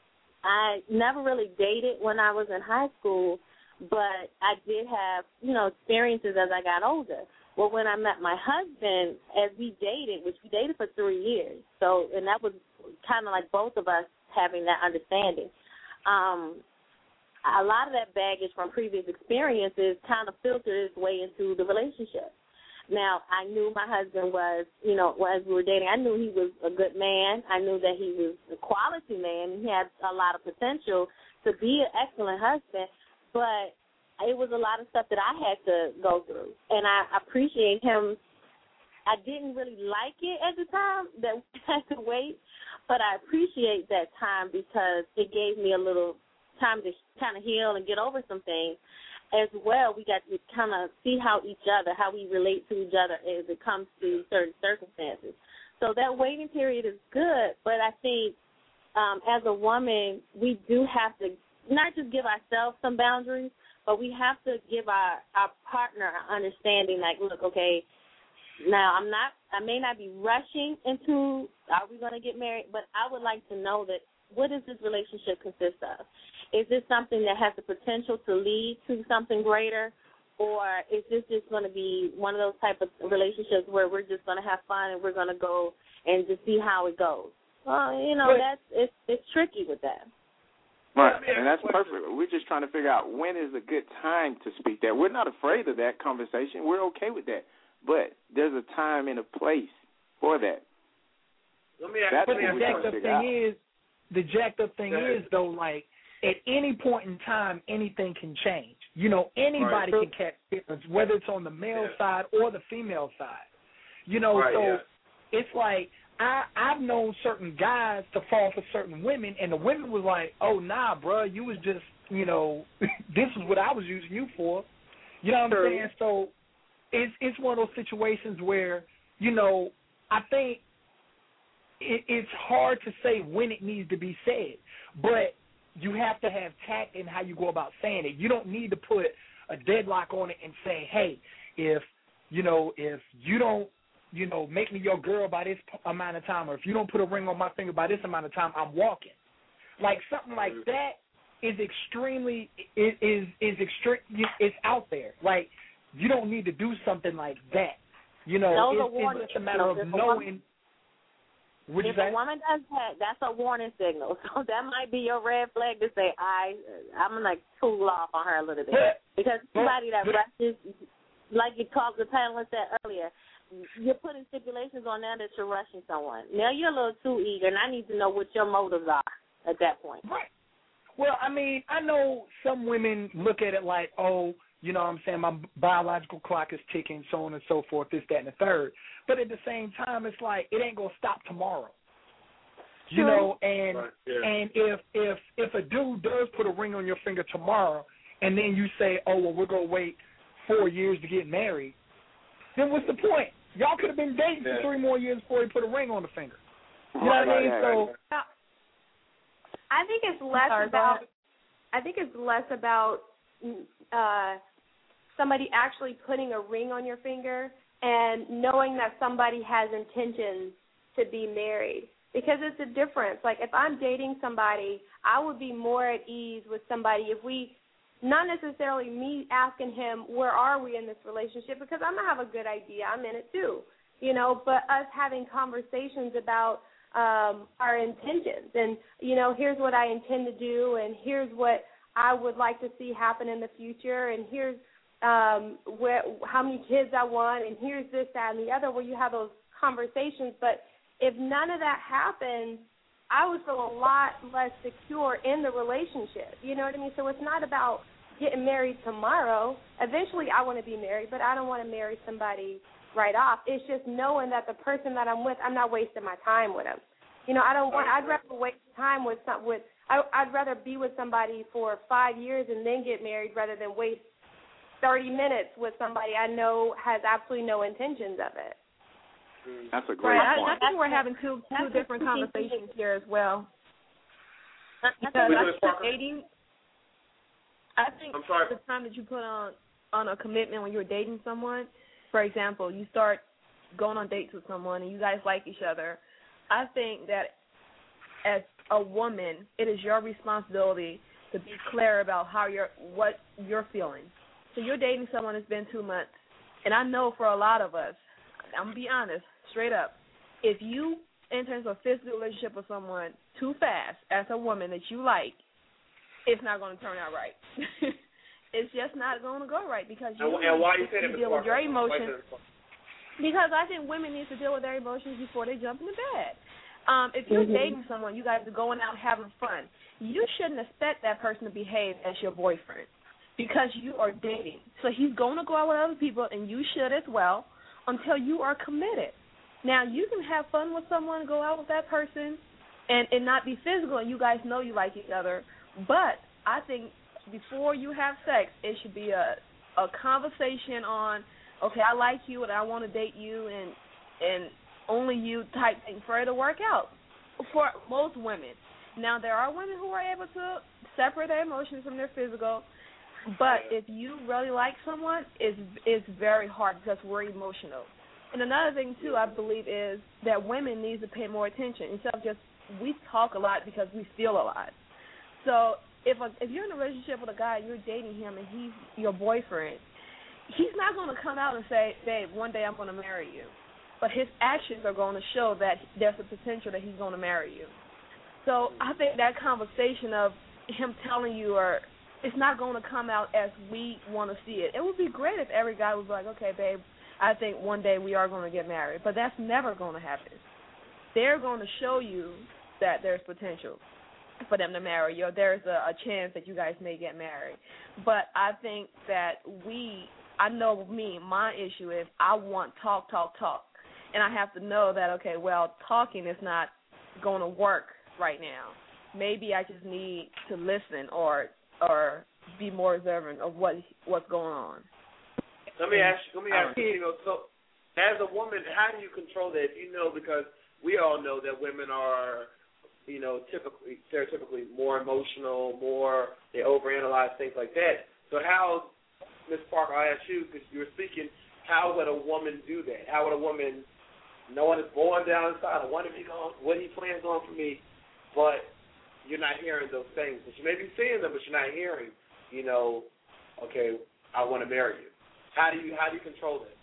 I never really dated when I was in high school, but I did have, you know, experiences as I got older. Well, when I met my husband, as we dated, which we dated for three years, so, and that was kind of like both of us having that understanding. Um, a lot of that baggage from previous experiences kind of filtered its way into the relationship. Now, I knew my husband was, you know, as we were dating, I knew he was a good man. I knew that he was a quality man. He had a lot of potential to be an excellent husband, but it was a lot of stuff that I had to go through, and I appreciate him. I didn't really like it at the time that we had to wait, but I appreciate that time because it gave me a little time to kind of heal and get over some things. As well, we got to kind of see how each other, how we relate to each other as it comes to certain circumstances. So that waiting period is good, but I think um, as a woman, we do have to not just give ourselves some boundaries, but we have to give our, our partner an understanding, like, look, okay, now I'm not, I may not be rushing into, are we going to get married, but I would like to know that what does this relationship consist of? Is this something that has the potential to lead to something greater, or is this just going to be one of those type of relationships where we're just going to have fun and we're going to go and just see how it goes? Well, you know, that's it's it's tricky with that. Right, and that's perfect. We're just trying to figure out when is a good time to speak that. We're not afraid of that conversation. We're okay with that. But there's a time and a place for that. Let me ask, that's but what the we're jacked trying to up figure thing out. is, the jacked up thing is, though, like, at any point in time, anything can change. You know, anybody right. can catch feelings, whether it's on the male yeah. side or the female side. You know, right, so yeah. it's like I, I've known certain guys to fall for certain women, and the women was like, oh, nah, bro, you was just, you know, this is what I was using you for. You know what I'm saying? So it's, it's one of those situations where, you know, I think it, it's hard to say when it needs to be said, but you have to have tact in how you go about saying it. You don't need to put a deadlock on it and say, hey, if, you know, if you don't, you know, make me your girl by this amount of time, or if you don't put a ring on my finger by this amount of time, I'm walking. Like something like that is extremely, is, is, is extreme, it's out there. Like, you don't need to do something like that. You know, Those it's, it's just a matter of knowing. Would if you say? a woman does that, that's a warning signal. So that might be your red flag to say, I, I'm going to cool off on her a little bit. But, because somebody that but, rushes, like you called the panelist said earlier, you're putting stipulations on there that you're rushing someone. Now you're a little too eager, and I need to know what your motives are at that point. Right. Well, I mean, I know some women look at it like, oh, you know what I'm saying, my biological clock is ticking, so on and so forth, this, that, and the third. But at the same time, it's like it ain't going to stop tomorrow. You True. know, and Right, yeah. and if if if a dude does put a ring on your finger tomorrow, and then you say, oh, well, we're going to wait four years to get married, then what's the point? Y'all could have been dating yeah. for three more years before he put a ring on the finger. You know Right, what I mean? right, So I think it's less Sorry, about. I think it's less about uh, somebody actually putting a ring on your finger and knowing that somebody has intentions to be married. Because it's a difference. Like, if I'm dating somebody, I would be more at ease with somebody if we, not necessarily me asking him, where are we in this relationship, because I'm going to have a good idea. I'm in it too, you know, but us having conversations about um, our intentions and, you know, here's what I intend to do and here's what I would like to see happen in the future and here's um, where, how many kids I want and here's this, that, and the other, where you have those conversations. But if none of that happens, I would feel a lot less secure in the relationship. You know what I mean? So it's not about getting married tomorrow. Eventually I want to be married, but I don't want to marry somebody right off. It's just knowing that the person that I'm with, I'm not wasting my time with them. You know, I don't want, I'd rather waste time with some, with, I, I'd rather be with somebody for five years and then get married rather than waste thirty minutes with somebody I know has absolutely no intentions of it. That's a great right. point. I, I think we're having two two different conversations here as well. Because Wait, I Miz think Parker? dating, I think I'm sorry. the time that you put on on a commitment when you're dating someone, for example, you start going on dates with someone and you guys like each other, I think that as a woman, it is your responsibility to be clear about how you're, what you're feeling. So you're dating someone that's been two months, and I know for a lot of us, I'm going to be honest, straight up, if you enter into a physical relationship with someone too fast as a woman that you like, it's not going to turn out right. It's just not going to go right because you, and, and why you say that deal with your emotions. Why Because I think women need to deal with their emotions before they jump into bed. Um, if you're mm-hmm. dating someone, you guys are going out having fun, you shouldn't expect that person to behave as your boyfriend because you are dating. So he's going to go out with other people, and you should as well, until you are committed. Now, you can have fun with someone, go out with that person, and, and not be physical, and you guys know you like each other. But I think before you have sex, it should be a, a conversation on, okay, I like you and I want to date you and and only you type thing for it to work out for most women. Now, there are women who are able to separate their emotions from their physical, but if you really like someone, it's, it's very hard because we're emotional. And another thing, too, I believe is that women need to pay more attention instead of just, we talk a lot because we feel a lot. So if a, if you're in a relationship with a guy, you're dating him, and he's your boyfriend, he's not going to come out and say, babe, one day I'm going to marry you. But his actions are going to show that there's a potential that he's going to marry you. So I think that conversation of him telling you, or it's not going to come out as we want to see it. It would be great if every guy was like, okay, babe, I think one day we are going to get married. But that's never going to happen. They're going to show you that there's potential for them to marry you, or there's a, a chance that you guys may get married. But I think that we, I know me, my issue is I want talk, talk, talk. And I have to know that, okay, well, talking is not going to work right now. Maybe I just need to listen or or be more observant of what what's going on. Let me ask you, let me ask you, you know, so as a woman, how do you control that? If you know, because we all know that women are, you know, typically, stereotypically more emotional, more, they overanalyze, things like that. So how, Miz Parker, I ask you, because you were speaking, how would a woman do that? How would a woman, knowing it's born down inside, I wonder if he going, what he plans on for me, but you're not hearing those things. But you may be seeing them, but you're not hearing, you know, okay, I want to marry you. How do you how do you control that?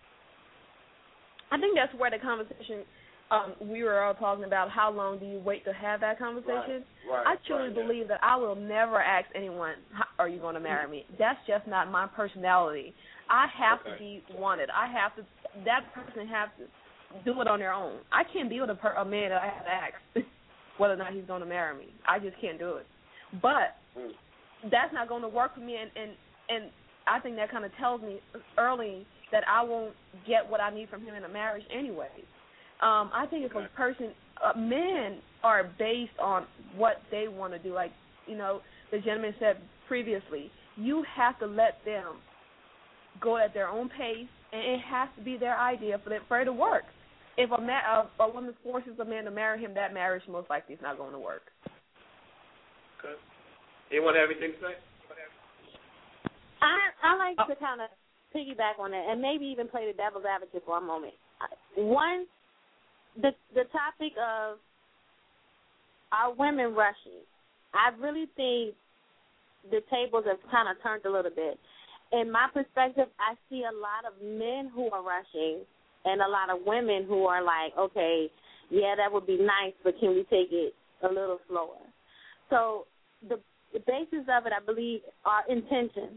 I think that's where the conversation, um, we were all talking about how long do you wait to have that conversation. Right, right, I truly right, believe yeah. that I will never ask anyone, are you going to marry me? That's just not my personality. I have okay. to be wanted. I have to, that person has to do it on their own. I can't be with a, per, a man that I have to ask whether or not he's going to marry me. I just can't do it. But mm. that's not going to work for me, and, and, and I think that kind of tells me early that I won't get what I need from him in a marriage anyway. Um, I think if a person, uh, men are based on what they want to do. Like, you know, the gentleman said previously, you have to let them go at their own pace, and it has to be their idea for, them, for it to work. If a, man, a, a woman forces a man to marry him, that marriage most likely is not going to work. Okay. Anyone have anything to say? like to kind of piggyback on that and maybe even play the devil's advocate for a moment. One, the the topic of are women rushing? I really think the tables have kind of turned a little bit. In my perspective, I see a lot of men who are rushing and a lot of women who are like, okay, yeah, that would be nice, but can we take it a little slower? So the, the basis of it, I believe, are intentions.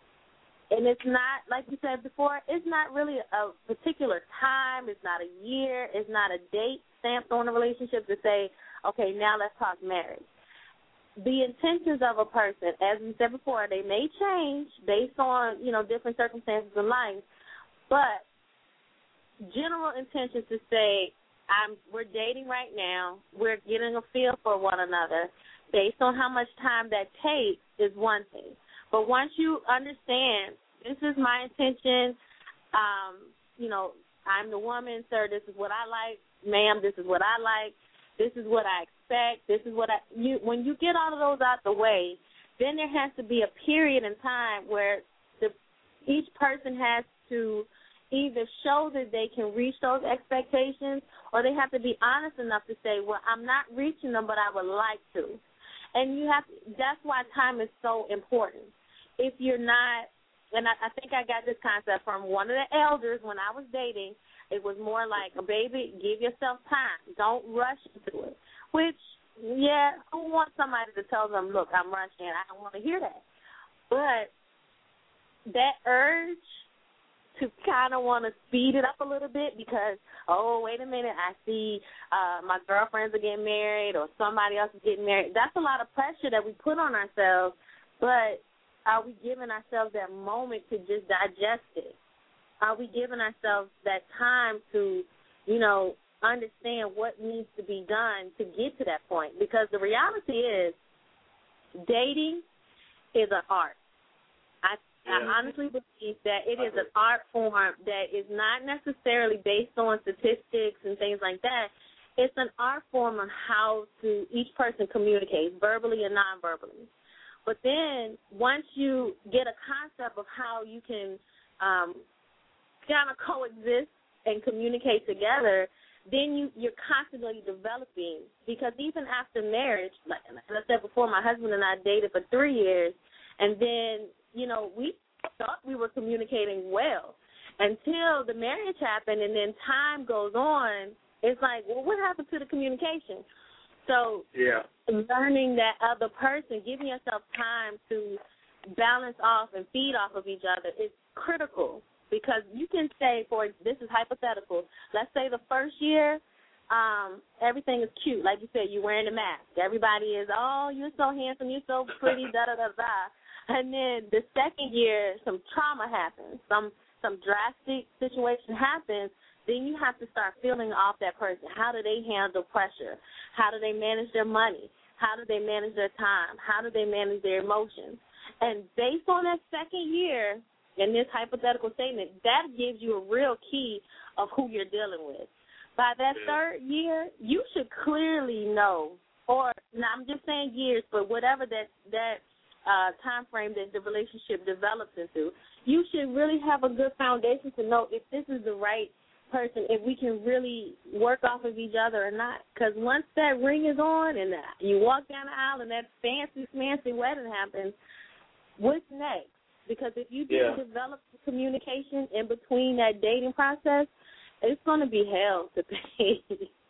And it's not, like you said before, it's not really a particular time. It's not a year. It's not a date stamped on a relationship to say, okay, now let's talk marriage. The intentions of a person, as we said before, they may change based on, you know, different circumstances in life, but general intentions to say, I'm, we're dating right now, we're getting a feel for one another, based on how much time that takes is one thing. But once you understand, this is my intention, um, you know, I'm the woman, sir, this is what I like, ma'am, this is what I like, this is what I expect, this is what I, you, when you get all of those out the way, then there has to be a period in time where the, each person has to either show that they can reach those expectations or they have to be honest enough to say, well, I'm not reaching them, but I would like to. And you have to, that's why time is so important. If you're not, and I, I think I got this concept from one of the elders when I was dating, it was more like, baby, give yourself time. Don't rush into it. Which, yeah, who wants somebody to tell them, look, I'm rushing. I don't want to hear that. But that urge to kind of want to speed it up a little bit because, oh, wait a minute, I see uh, my girlfriends are getting married or somebody else is getting married. That's a lot of pressure that we put on ourselves, but are we giving ourselves that moment to just digest it? Are we giving ourselves that time to, you know, understand what needs to be done to get to that point? Because the reality is dating is an art. I I honestly believe that it is an art form that is not necessarily based on statistics and things like that. It's an art form of how to each person communicates, verbally and non-verbally. But then once you get a concept of how you can um, kind of coexist and communicate together, then you, you're constantly developing. Because even after marriage, like I said before, my husband and I dated for three years, and then, you know, we thought we were communicating well until the marriage happened, and then time goes on. It's like, well, what happened to the communication? So yeah. learning that other person, giving yourself time to balance off and feed off of each other is critical because you can say, for this is hypothetical, let's say the first year, um, everything is cute. Like you said, you're wearing a mask. Everybody is, oh, you're so handsome, you're so pretty, da-da-da-da. And then the second year, some trauma happens, some some drastic situation happens, then you have to start feeling off that person. How do they handle pressure? How do they manage their money? How do they manage their time? How do they manage their emotions? And based on that second year, in this hypothetical statement, that gives you a real key of who you're dealing with. By that third year, you should clearly know, or now I'm just saying years, but whatever that that Uh, time frame that the relationship develops into, you should really have a good foundation to know if this is the right person, if we can really work off of each other or not. Because once that ring is on and you walk down the aisle and that fancy, fancy wedding happens, what's next? Because if you didn't yeah. develop communication in between that dating process, it's going to be hell to pay.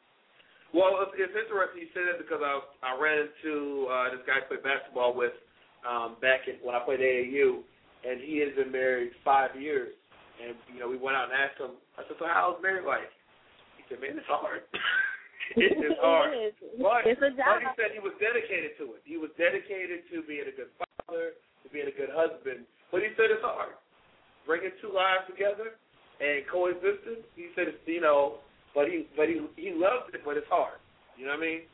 Well, it's, it's interesting you say that because I, I ran into uh, this guy I played basketball with Um, back in, when I played A A U, and he has been married five years. And, you know, we went out and asked him, I said, so how's married life? He said, man, it's hard. It is hard. It is. But, it's a job. But he said he was dedicated to it. He was dedicated to being a good father, to being a good husband. But he said it's hard. Bringing two lives together and coexisting, he said, it's, you know, but he but he, he loves it, but it's hard. You know what I mean?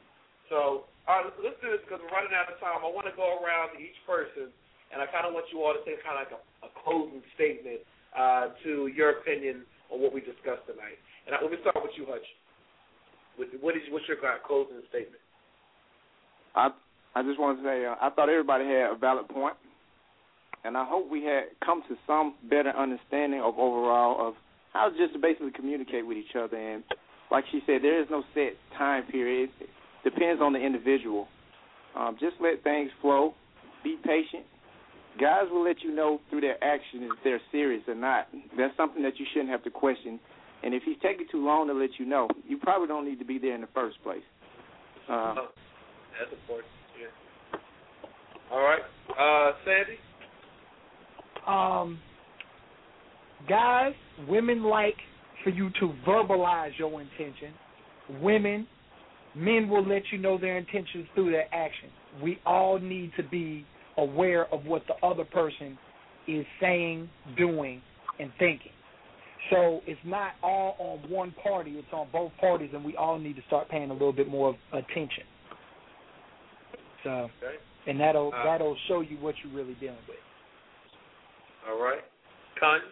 So, all right, let's do this because we're running out of time. I want to go around to each person, and I kind of want you all to say kind of like a, a closing statement uh, to your opinion on what we discussed tonight. And I, let me start with you, Hutch. With, what is what's your closing statement? I I just want to say uh, I thought everybody had a valid point. and I hope we had come to some better understanding of overall of how just to basically communicate with each other. And like she said, there is no set time period. It depends on the individual. Um, just let things flow. Be patient. Guys will let you know through their actions if they're serious or not. That's something that you shouldn't have to question. And if he's taking too long to let you know, you probably don't need to be there in the first place. Uh, oh, that's important. Yeah. All right, uh, Sandy. Um, guys, women like for you to verbalize your intention. Women, men will let you know their intentions through their actions. We all need to be aware of what the other person is saying, doing, and thinking. So it's not all on one party, it's on both parties, and we all need to start paying a little bit more attention. So, okay. And that'll uh, that'll show you what you're really dealing with. All right. Connie?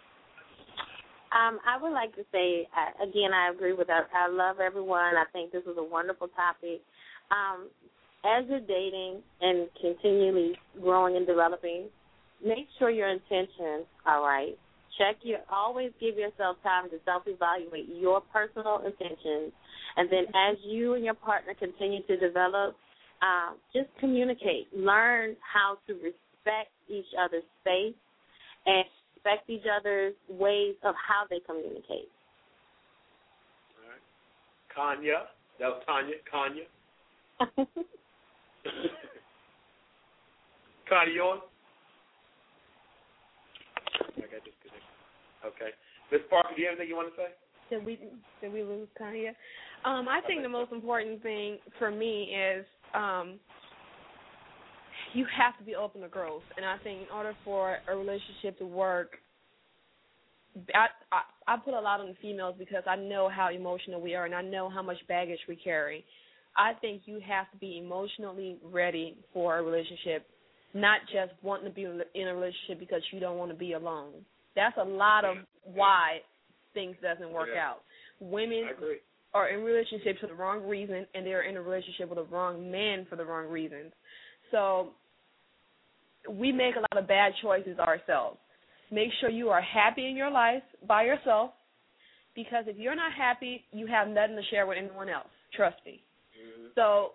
Um, I would like to say, uh, again, I agree with that. I love everyone. I think this was a wonderful topic. Um, as you're dating and continually growing and developing, make sure your intentions are right. Check your, always give yourself time to self-evaluate your personal intentions. And then as you and your partner continue to develop, uh, just communicate. Learn how to respect each other's space and respect each other's ways of how they communicate. All right. Kanya. That was Tanya. Kanya. Connie, you on? I got disconnected. Okay. Miz Parker, do you have anything you want to say? Did we did we lose Kanye? Um, I think the most important thing for me is um, you have to be open to growth, and I think in order for a relationship to work, I, I I put a lot on the females because I know how emotional we are, and I know how much baggage we carry. I think you have to be emotionally ready for a relationship, not just wanting to be in a relationship because you don't want to be alone. That's a lot of why things doesn't work yeah. out. Women are in relationships for the wrong reason, and they're in a relationship with the wrong man for the wrong reasons. So we make a lot of bad choices ourselves. Make sure you are happy in your life by yourself, because if you're not happy, you have nothing to share with anyone else. Trust me. Mm-hmm. So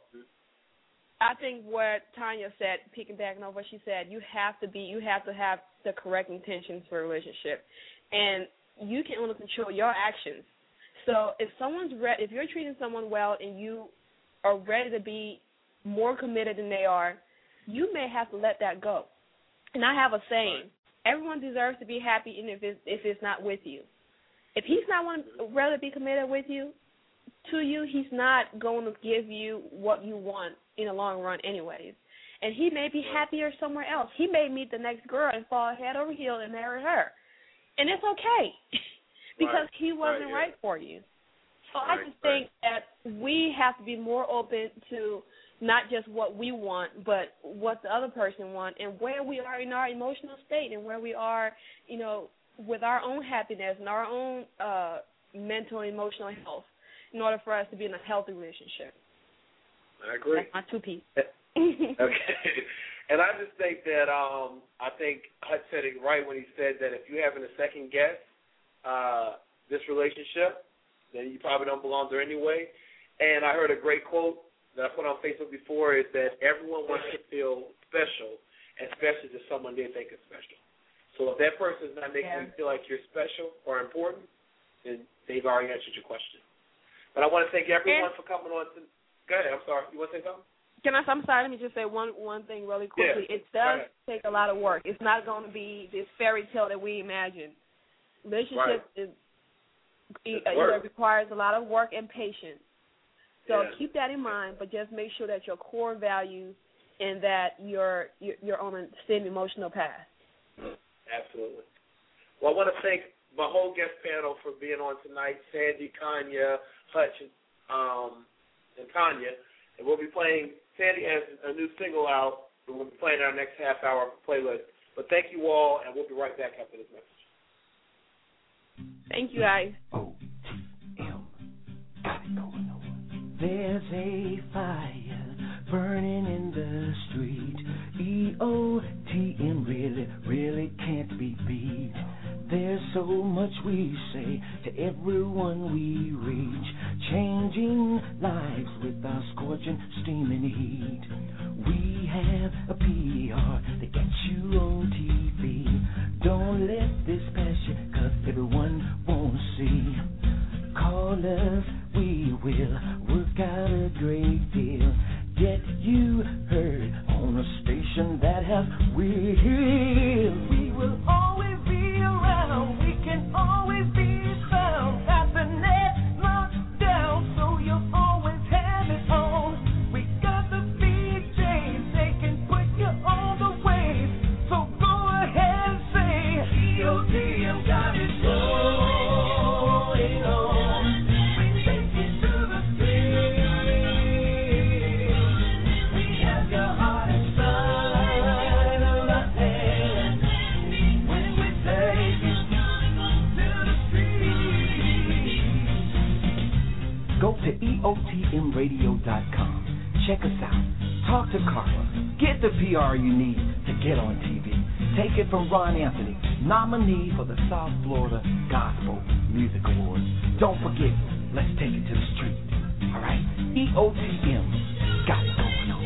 I think what Tanya said, piggybacking on what she said, you have to be, you have to have the correct intentions for a relationship, and you can only control your actions. So if someone's re- if you're treating someone well and you are ready to be more committed than they are, you may have to let that go. And I have a saying: everyone deserves to be happy, even if it's if it's not with you. If he's not want to rather be committed with you, to you, he's not going to give you what you want in the long run anyways. And he may be happier somewhere else. He may meet the next girl and fall head over heels and marry her. And it's okay because right. he wasn't right, right yeah. for you. So right, I just right. think that we have to be more open to not just what we want, but what the other person wants and where we are in our emotional state and where we are, you know, with our own happiness and our own uh, mental and emotional health in order for us to be in a healthy relationship. I agree. That's my two piece. Okay. And I just think that um, I think Hut said it right when he said that if you're having a second guess uh, this relationship, then you probably don't belong there anyway. And I heard a great quote that I put on Facebook before is that everyone wants to feel special, especially to someone they think is special. So if that person is not making yeah. you feel like you're special or important, then they've already answered your question. But I want to thank everyone and, for coming on. To, go ahead. I'm sorry. You want to say something? Can I? I'm sorry. Let me just say one one thing really quickly. Yeah. It does take a lot of work. It's not going to be this fairy tale that we imagine. Relationship right. is it, either requires a lot of work and patience. So yeah. keep that in mind, but just make sure that your core values and that you're you're, you're on a same emotional path. Absolutely. Well, I want to thank my whole guest panel for being on tonight: Sandy, Kanya, Hutch, um, and Tanya. And we'll be playing. Sandy has a new single out, and we'll be playing our next half-hour playlist. But thank you all, and we'll be right back after this message. Thank you, guys. O T M. Got it going on. There's a fire burning in the street. E O T T M really, really can't be beat. There's so much we say to everyone we reach, changing lives with our scorching, steaming heat. We have a P R that gets you on T V. Don't let this pass you, cause everyone won't see. Call us, we will work out a great deal. Get you heard on a station that has wheels. We will always be around. We can always be found. Got the net locked down, so you'll always have it on. We got the B Js, they can put you on the wave. So go ahead and say, E O T M got it going on. We take it to the street. We have your heart inside of our hand. When we take it to the street. Go to E O T M radio dot com. Check us out. Talk to Carla. Get the P R you need to get on T V. Take it from Ron Anthony, nominee for the South Florida Gospel Music Awards. Don't forget, let's take it to the street. All right? E O T M got it going on.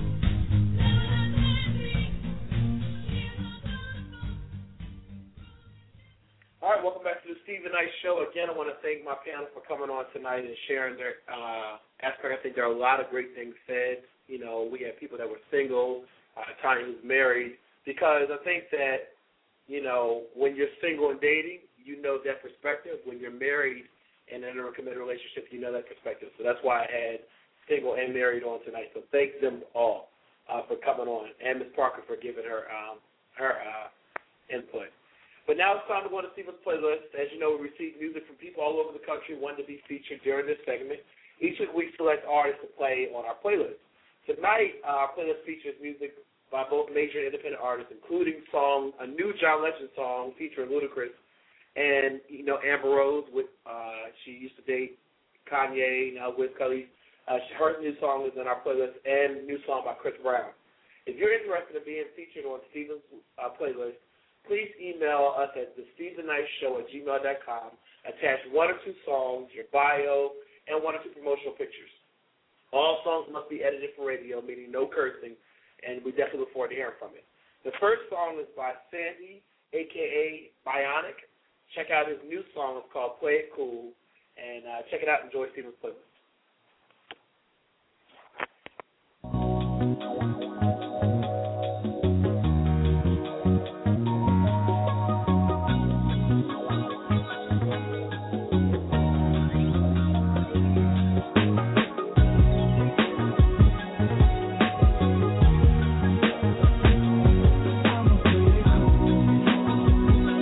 All right, welcome back to the Stephen Knight Show. Again, I want to thank my panel for coming on tonight and sharing their uh, aspect. I think there are a lot of great things said. You know, we have people that were single, uh, Tanya who's married, because I think that, you know, when you're single and dating, you know that perspective. When you're married and in a committed relationship, you know that perspective. So that's why I had single and married on tonight. So thank them all uh, for coming on, and Miz Parker for giving her um, her uh, input. But now it's time to go to Stephen's playlist. As you know, we receive music from people all over the country wanting to be featured during this segment. Each week we select artists to play on our playlist. Tonight, uh, our playlist features music by both major and independent artists, including song, a new John Legend song featuring Ludacris and, you know, Amber Rose. With uh, she used to date Kanye, now Wiz Khalifa. Uh, her new song is in our playlist, and a new song by Chris Brown. If you're interested in being featured on Stephen's uh, playlist, please email us at the Stephen Knight Show at gmail dot com. Attach one or two songs, your bio, and one or two promotional pictures. All songs must be edited for radio, meaning no cursing, and we definitely look forward to hearing from it. The first song is by Sandy, a k a. Bionic. Check out his new song. It's called Play It Cool, and uh, check it out and enjoy Stephen's playlist.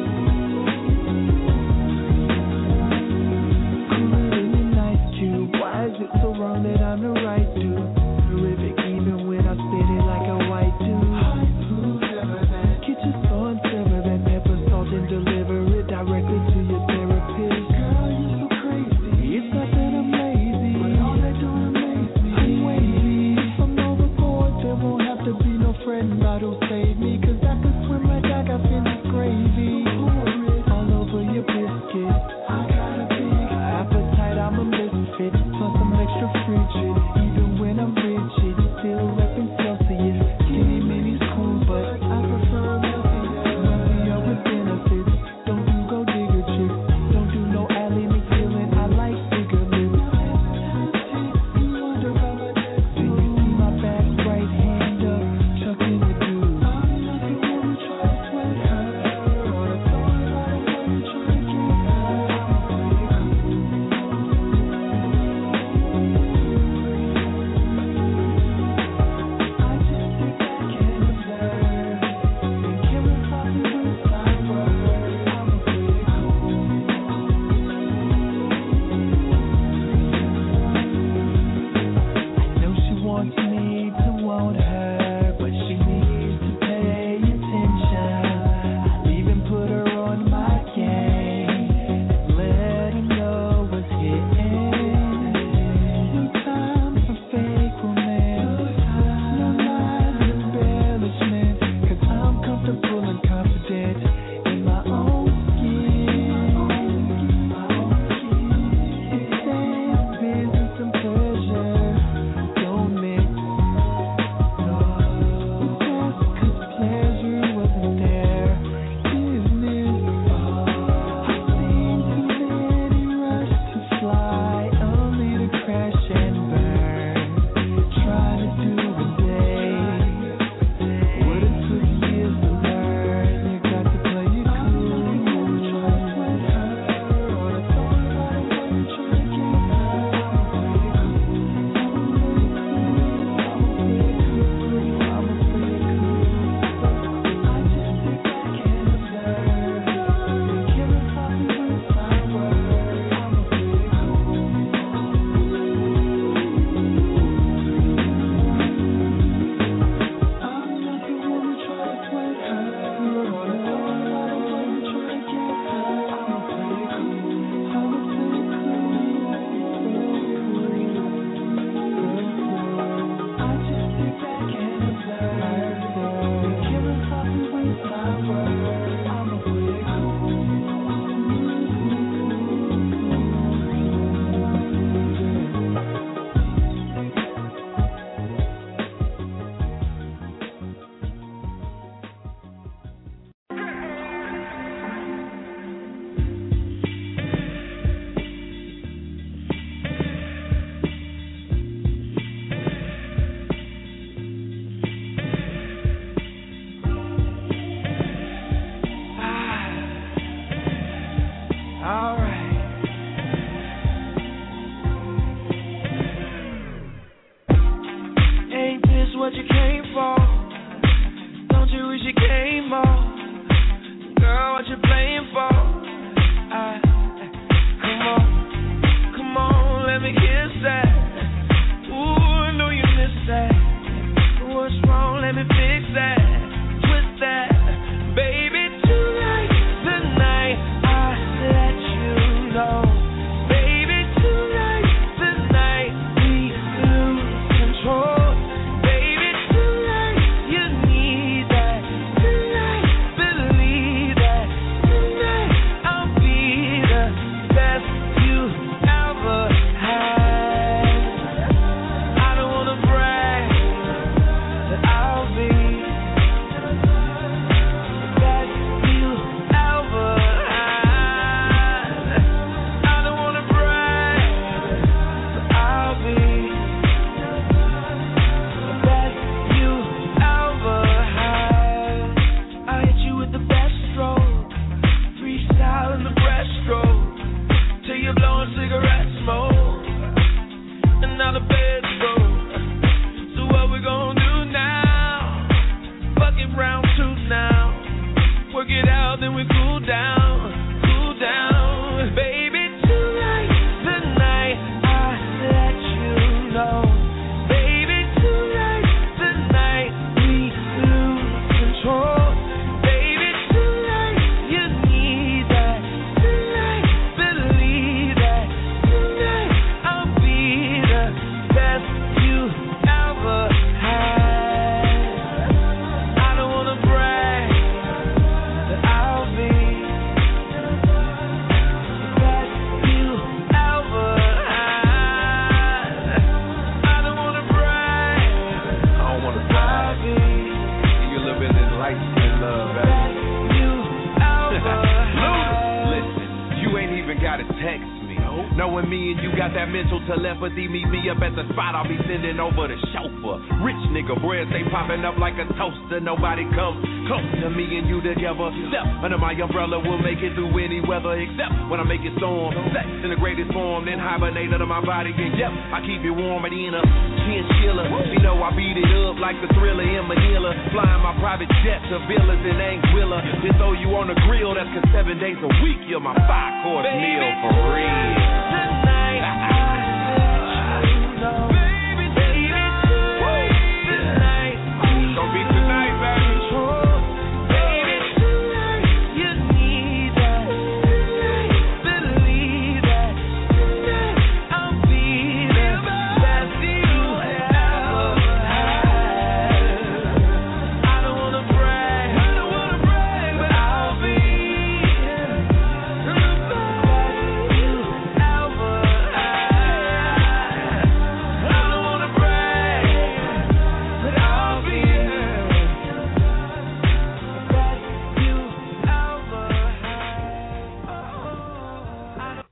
Why you playing for? I, come on, come on, let me kiss that. Ooh, I know you miss that. What's wrong? Let me fix that. Twist that, baby. Tonight, tonight, I let you know. Baby, tonight, tonight, we lose control. Baby, tonight, you need that. Tonight, believe that. Tonight, I'll be the best you ever had. I don't wanna brag, but I'll be the best you ever had. I don't wanna brag, but I'll be the best you ever had. I hit you with the best stroke, freestyle in the breaststroke, till you're blowing cigarette smoke, and now the bed's broke. So what we gonna do now? Fuck it round two now. Work it out, then we cool down, cool down. Baby, tonight, tonight, I let you know. Baby, tonight, tonight, we lose control. Baby, tonight, you need that. Tonight, believe that. Tonight, I'll be the best you ever had. I don't wanna brag, but I'll be the best you ever had. I don't wanna brag, I don't wanna I'll brag. be You live in this light skin love, the baby. best you ever had. Listen, you ain't even gotta text me. Knowing me and you got that mental telepathy, meet me up at the spot, I'll be sending over the chauffeur. Rich nigga bread, stay popping up like a toaster. Nobody comes close to me and you together. Step under my umbrella, we'll make it through any weather, except when I make it storm. Sex in the greatest form, then hibernate under my body. And yep, I keep it warm at in a chinchilla. You know I beat it up like the Thriller in Manila. Flying my private jet to villas in Anguilla. Just throw you on the grill, that's cause seven days a week you're my five-course meal for real. Tonight, I let you know. Baby, tonight, tonight, Gonna be tonight, baby. baby, tonight, you need that. Tonight, believe that. Tonight, I'll be the best you ever had. I don't wanna brag, I don't wanna brag, but I'll be the best you ever had. I don't wanna brag, but I'll be the best you ever had.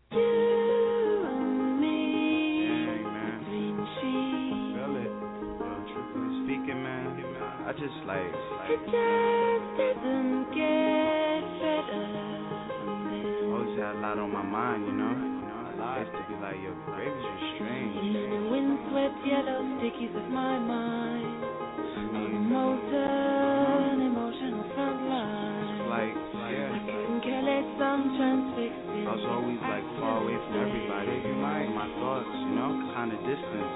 Feel it. Yo, truthfully speaking, man, I just like, like doesn't get better. always had a lot on my mind, you know. You know, I used to be like, yo, baby's just strange. In the windswept yellow stickies of my mind. I'm molten, emotional front line. Like, yeah, I couldn't care less, I'm transfixed. I was always like far away from everybody. From my thoughts, you know, kind of distance.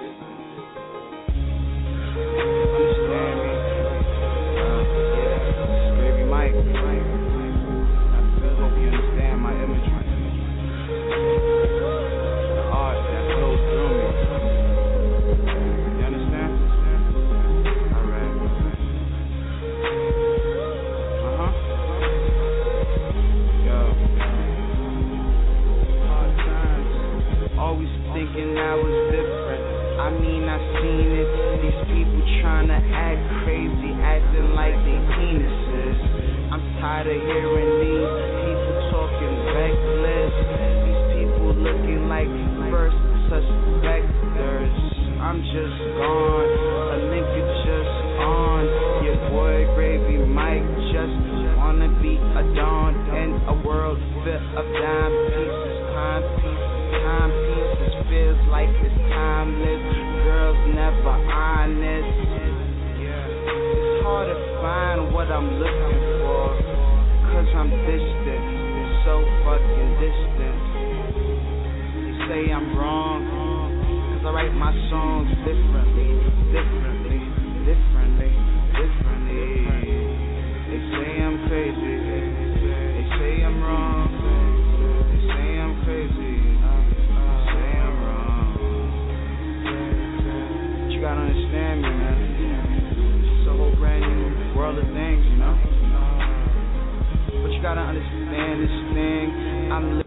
Understand me? Uh, yeah, baby Mike. Mike. I hope you understand my imagery. The art that flows through me. You understand? Alright. Uh-huh. Yo. Hard times. Always thinking I was different. I mean, I seen it. These people trying to act crazy, acting like they penises. I'm tired of hearing these people talking reckless. These people looking like first suspectors. I'm just gone. A nigga just on. Your boy Gravy Mike just wanna be a dawn in a world full of dime pieces, time pieces, time pieces. Feels like it's timeless. Girls never honest. Yeah, it's hard to find what I'm looking for, cause I'm distant. so fucking distant. They say I'm wrong, cause I write my songs differently, differently, differently, differently. They say I'm crazy, they say I'm wrong, they say I'm crazy, they say I'm wrong. But you gotta understand me, man. It's a whole brand new world of things, you know. But you gotta understand this thing I'm living.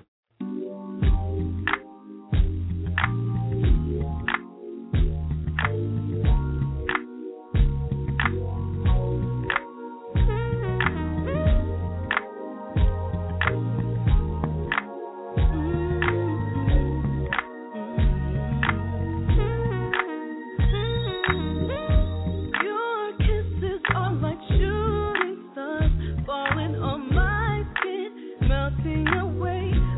Falling on my skin, melting away.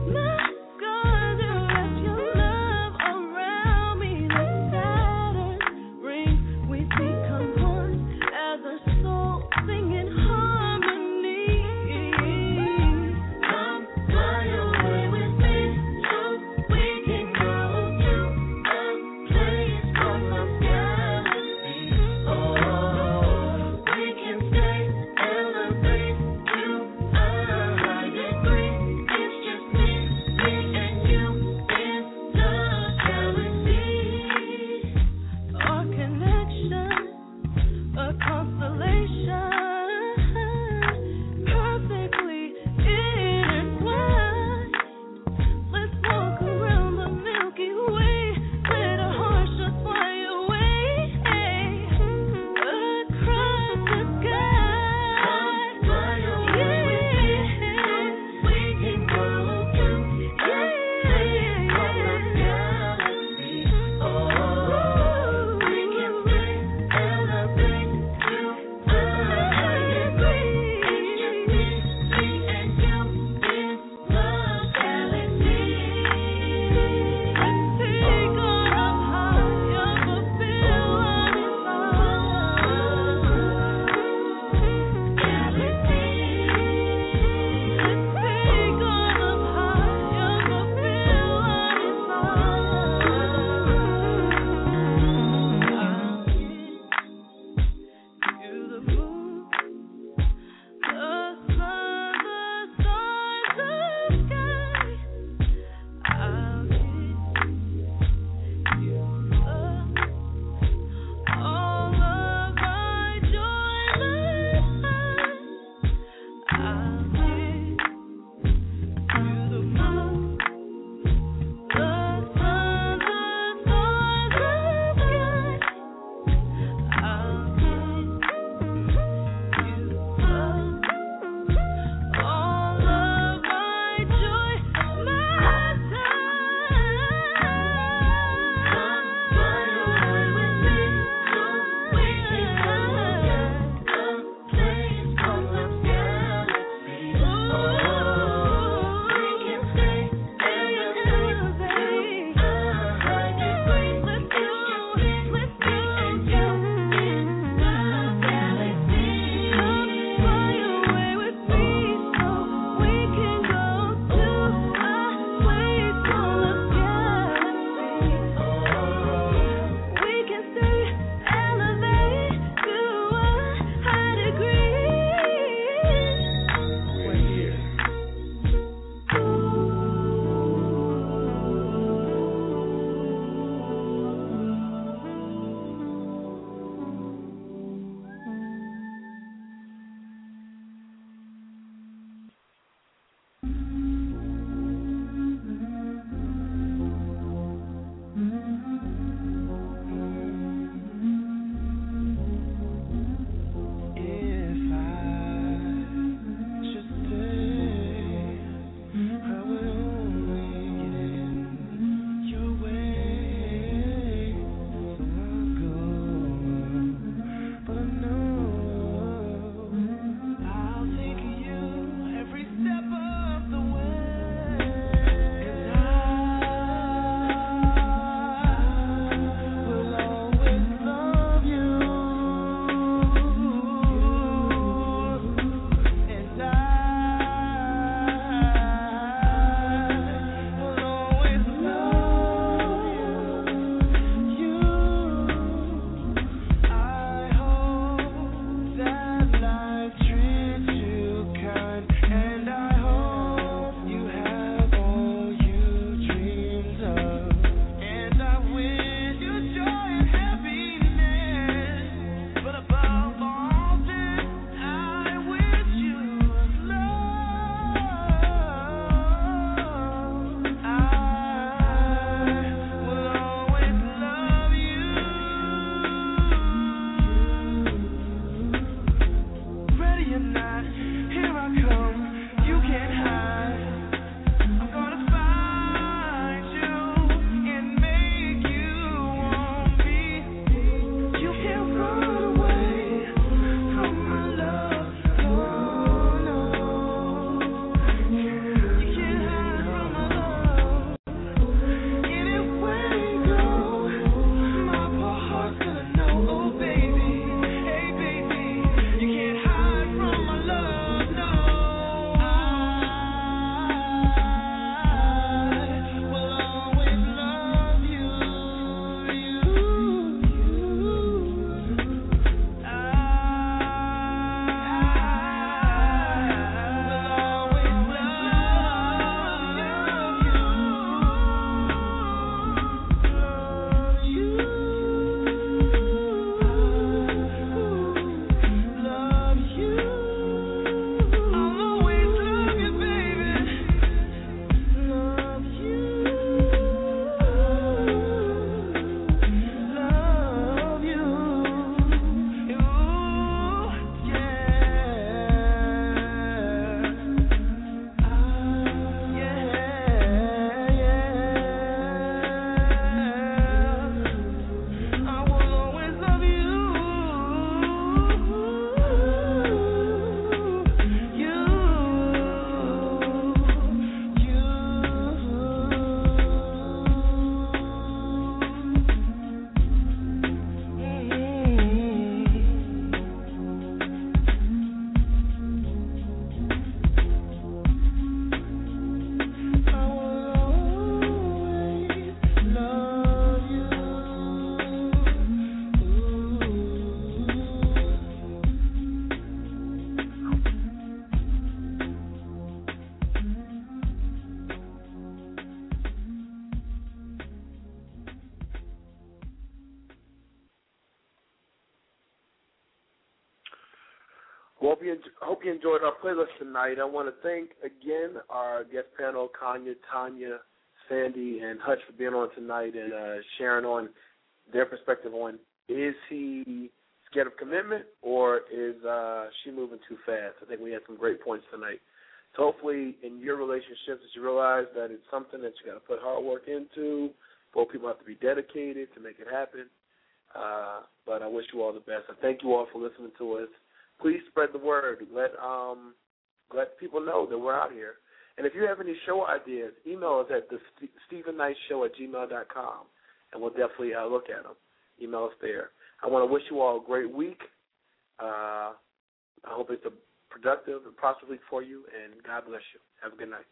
Well, hope you, hope you enjoyed our playlist tonight. I want to thank, again, our guest panel, Kanya, Tanya, Sandy, and Hutch for being on tonight and uh, sharing on their perspective on is he scared of commitment or is uh, she moving too fast? I think we had some great points tonight. So hopefully in your relationships you realize that it's something that you got to put hard work into. Both people have to be dedicated to make it happen. Uh, but I wish you all the best. I thank you all for listening to us. Please spread the word. Let um, let people know that we're out here. And if you have any show ideas, email us at the Stephen Knight Show at gmail dot com, and we'll definitely uh, look at them. Email us there. I want to wish you all a great week. Uh, I hope it's a productive and prosperous week for you, and God bless you. Have a good night.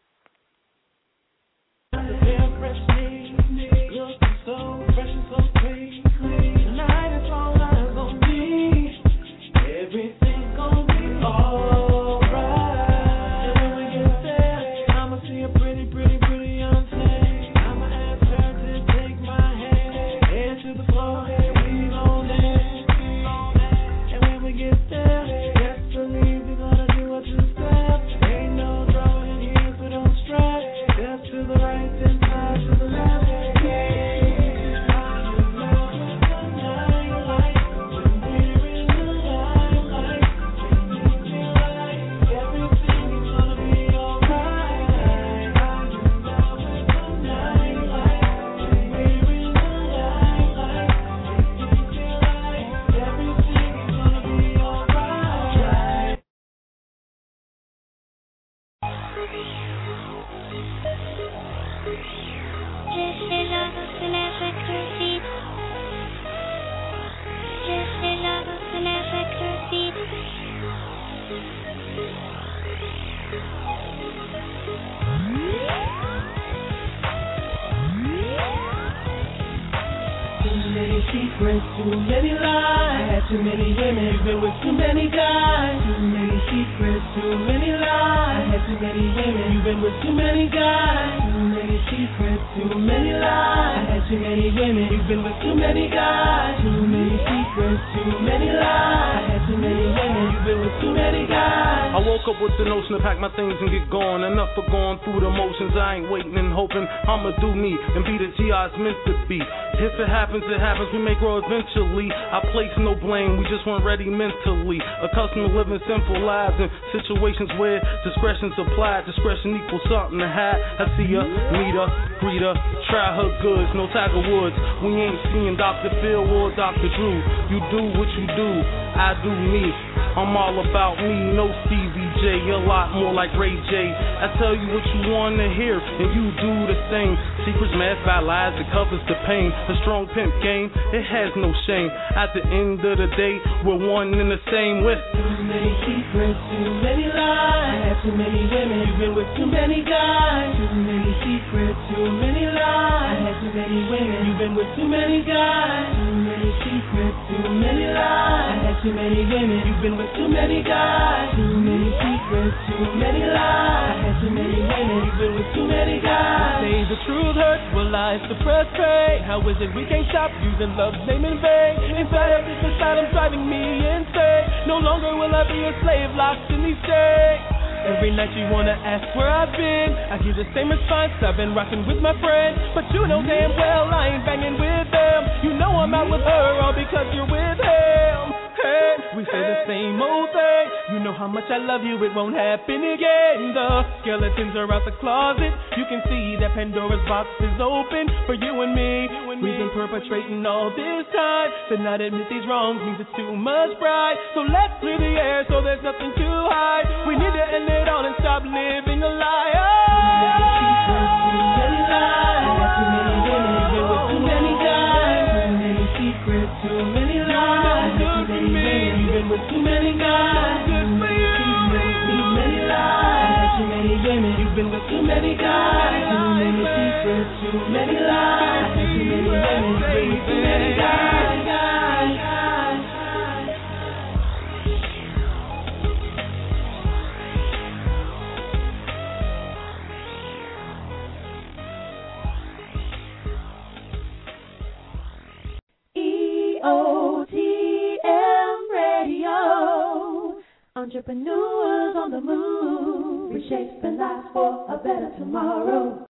So fresh and so clean, tonight it's all eyes on me. Everything's gonna be alright. And when we get there, I'ma see a pretty, pretty, pretty young thing. I'ma ask her to take my hand, head to the floor, and we gon' dance. And when we get there, best believe we're gonna do a two-step. Ain't no drama in here, so don't stress. Step to the right, then side to the left. Secrets, too many lies. I had too many women, been with too many guys. Too many secrets, too many lies. I had too many women, you've been with too many guys. Too many secrets, too many lies. I had too many women, you've been with too many guys. Too many secrets, too many lies. I had too many women, you've been with too many guys. I woke up with the notion to pack my things and get gone. Enough for going through the motions. I ain't waiting and hoping I'ma do me and be the G I was meant to be. If it happens, it happens. We may grow eventually. I place no blame. We just weren't ready mentally. Accustomed to living simple lives in situations where discretion's applied. Discretion equals something to have. I see her, meet her, greet her, try her goods. No Tiger Woods. We ain't seeing Doctor Phil or Doctor Drew. You do what you do. I do me. I'm all about me. No Stevie J. A lot more like Ray J. I tell you what you want to hear, and you do the same. Secrets masked by lies that covers the pain. A strong pimp game, it has no shame. At the end of the day, we're one and the same with too many secrets, too many lies. I have too many women, you've been with too many guys. Too many secrets, too many lies. I have too many women, you've been with too many guys. Too many secrets, too many lies. I have too many women, you've been with too many guys. Too many secrets, too many lies. I have too many women, you've been with too many guys. Say the truth hurts, will lies suppress pain? How is it we can't stop using love's name in vain? Inside of this asylum driving me insane. No longer will I be a slave locked in these chains. Every night you wanna ask where I've been, I give the same response, I've been rocking with my friend. But you know damn well I ain't banging with them. You know I'm out with her all because you're with him. Hey, we say the same old thing. You know how much I love you, it won't happen again. The skeletons are out the closet. You can see that Pandora's box is open for you and me. We've been perpetrating all this time. To not admit these wrongs means it's too much pride. So let's clear the air so there's nothing to hide. We need to end it all and stop living a lie. Oh. Too many lies. I have too many women, been with too many guys. Too many secrets, too many lies. Too many women, you've been with too many guys. Too many secrets, too many lies. Too many women, you've been with too many guys. Too many secrets, too many lies. Too many women, you've been with too many guys. Guys, guys, guys. E O T M Radio Entrepreneurs on the move, reshaping lives for a better tomorrow.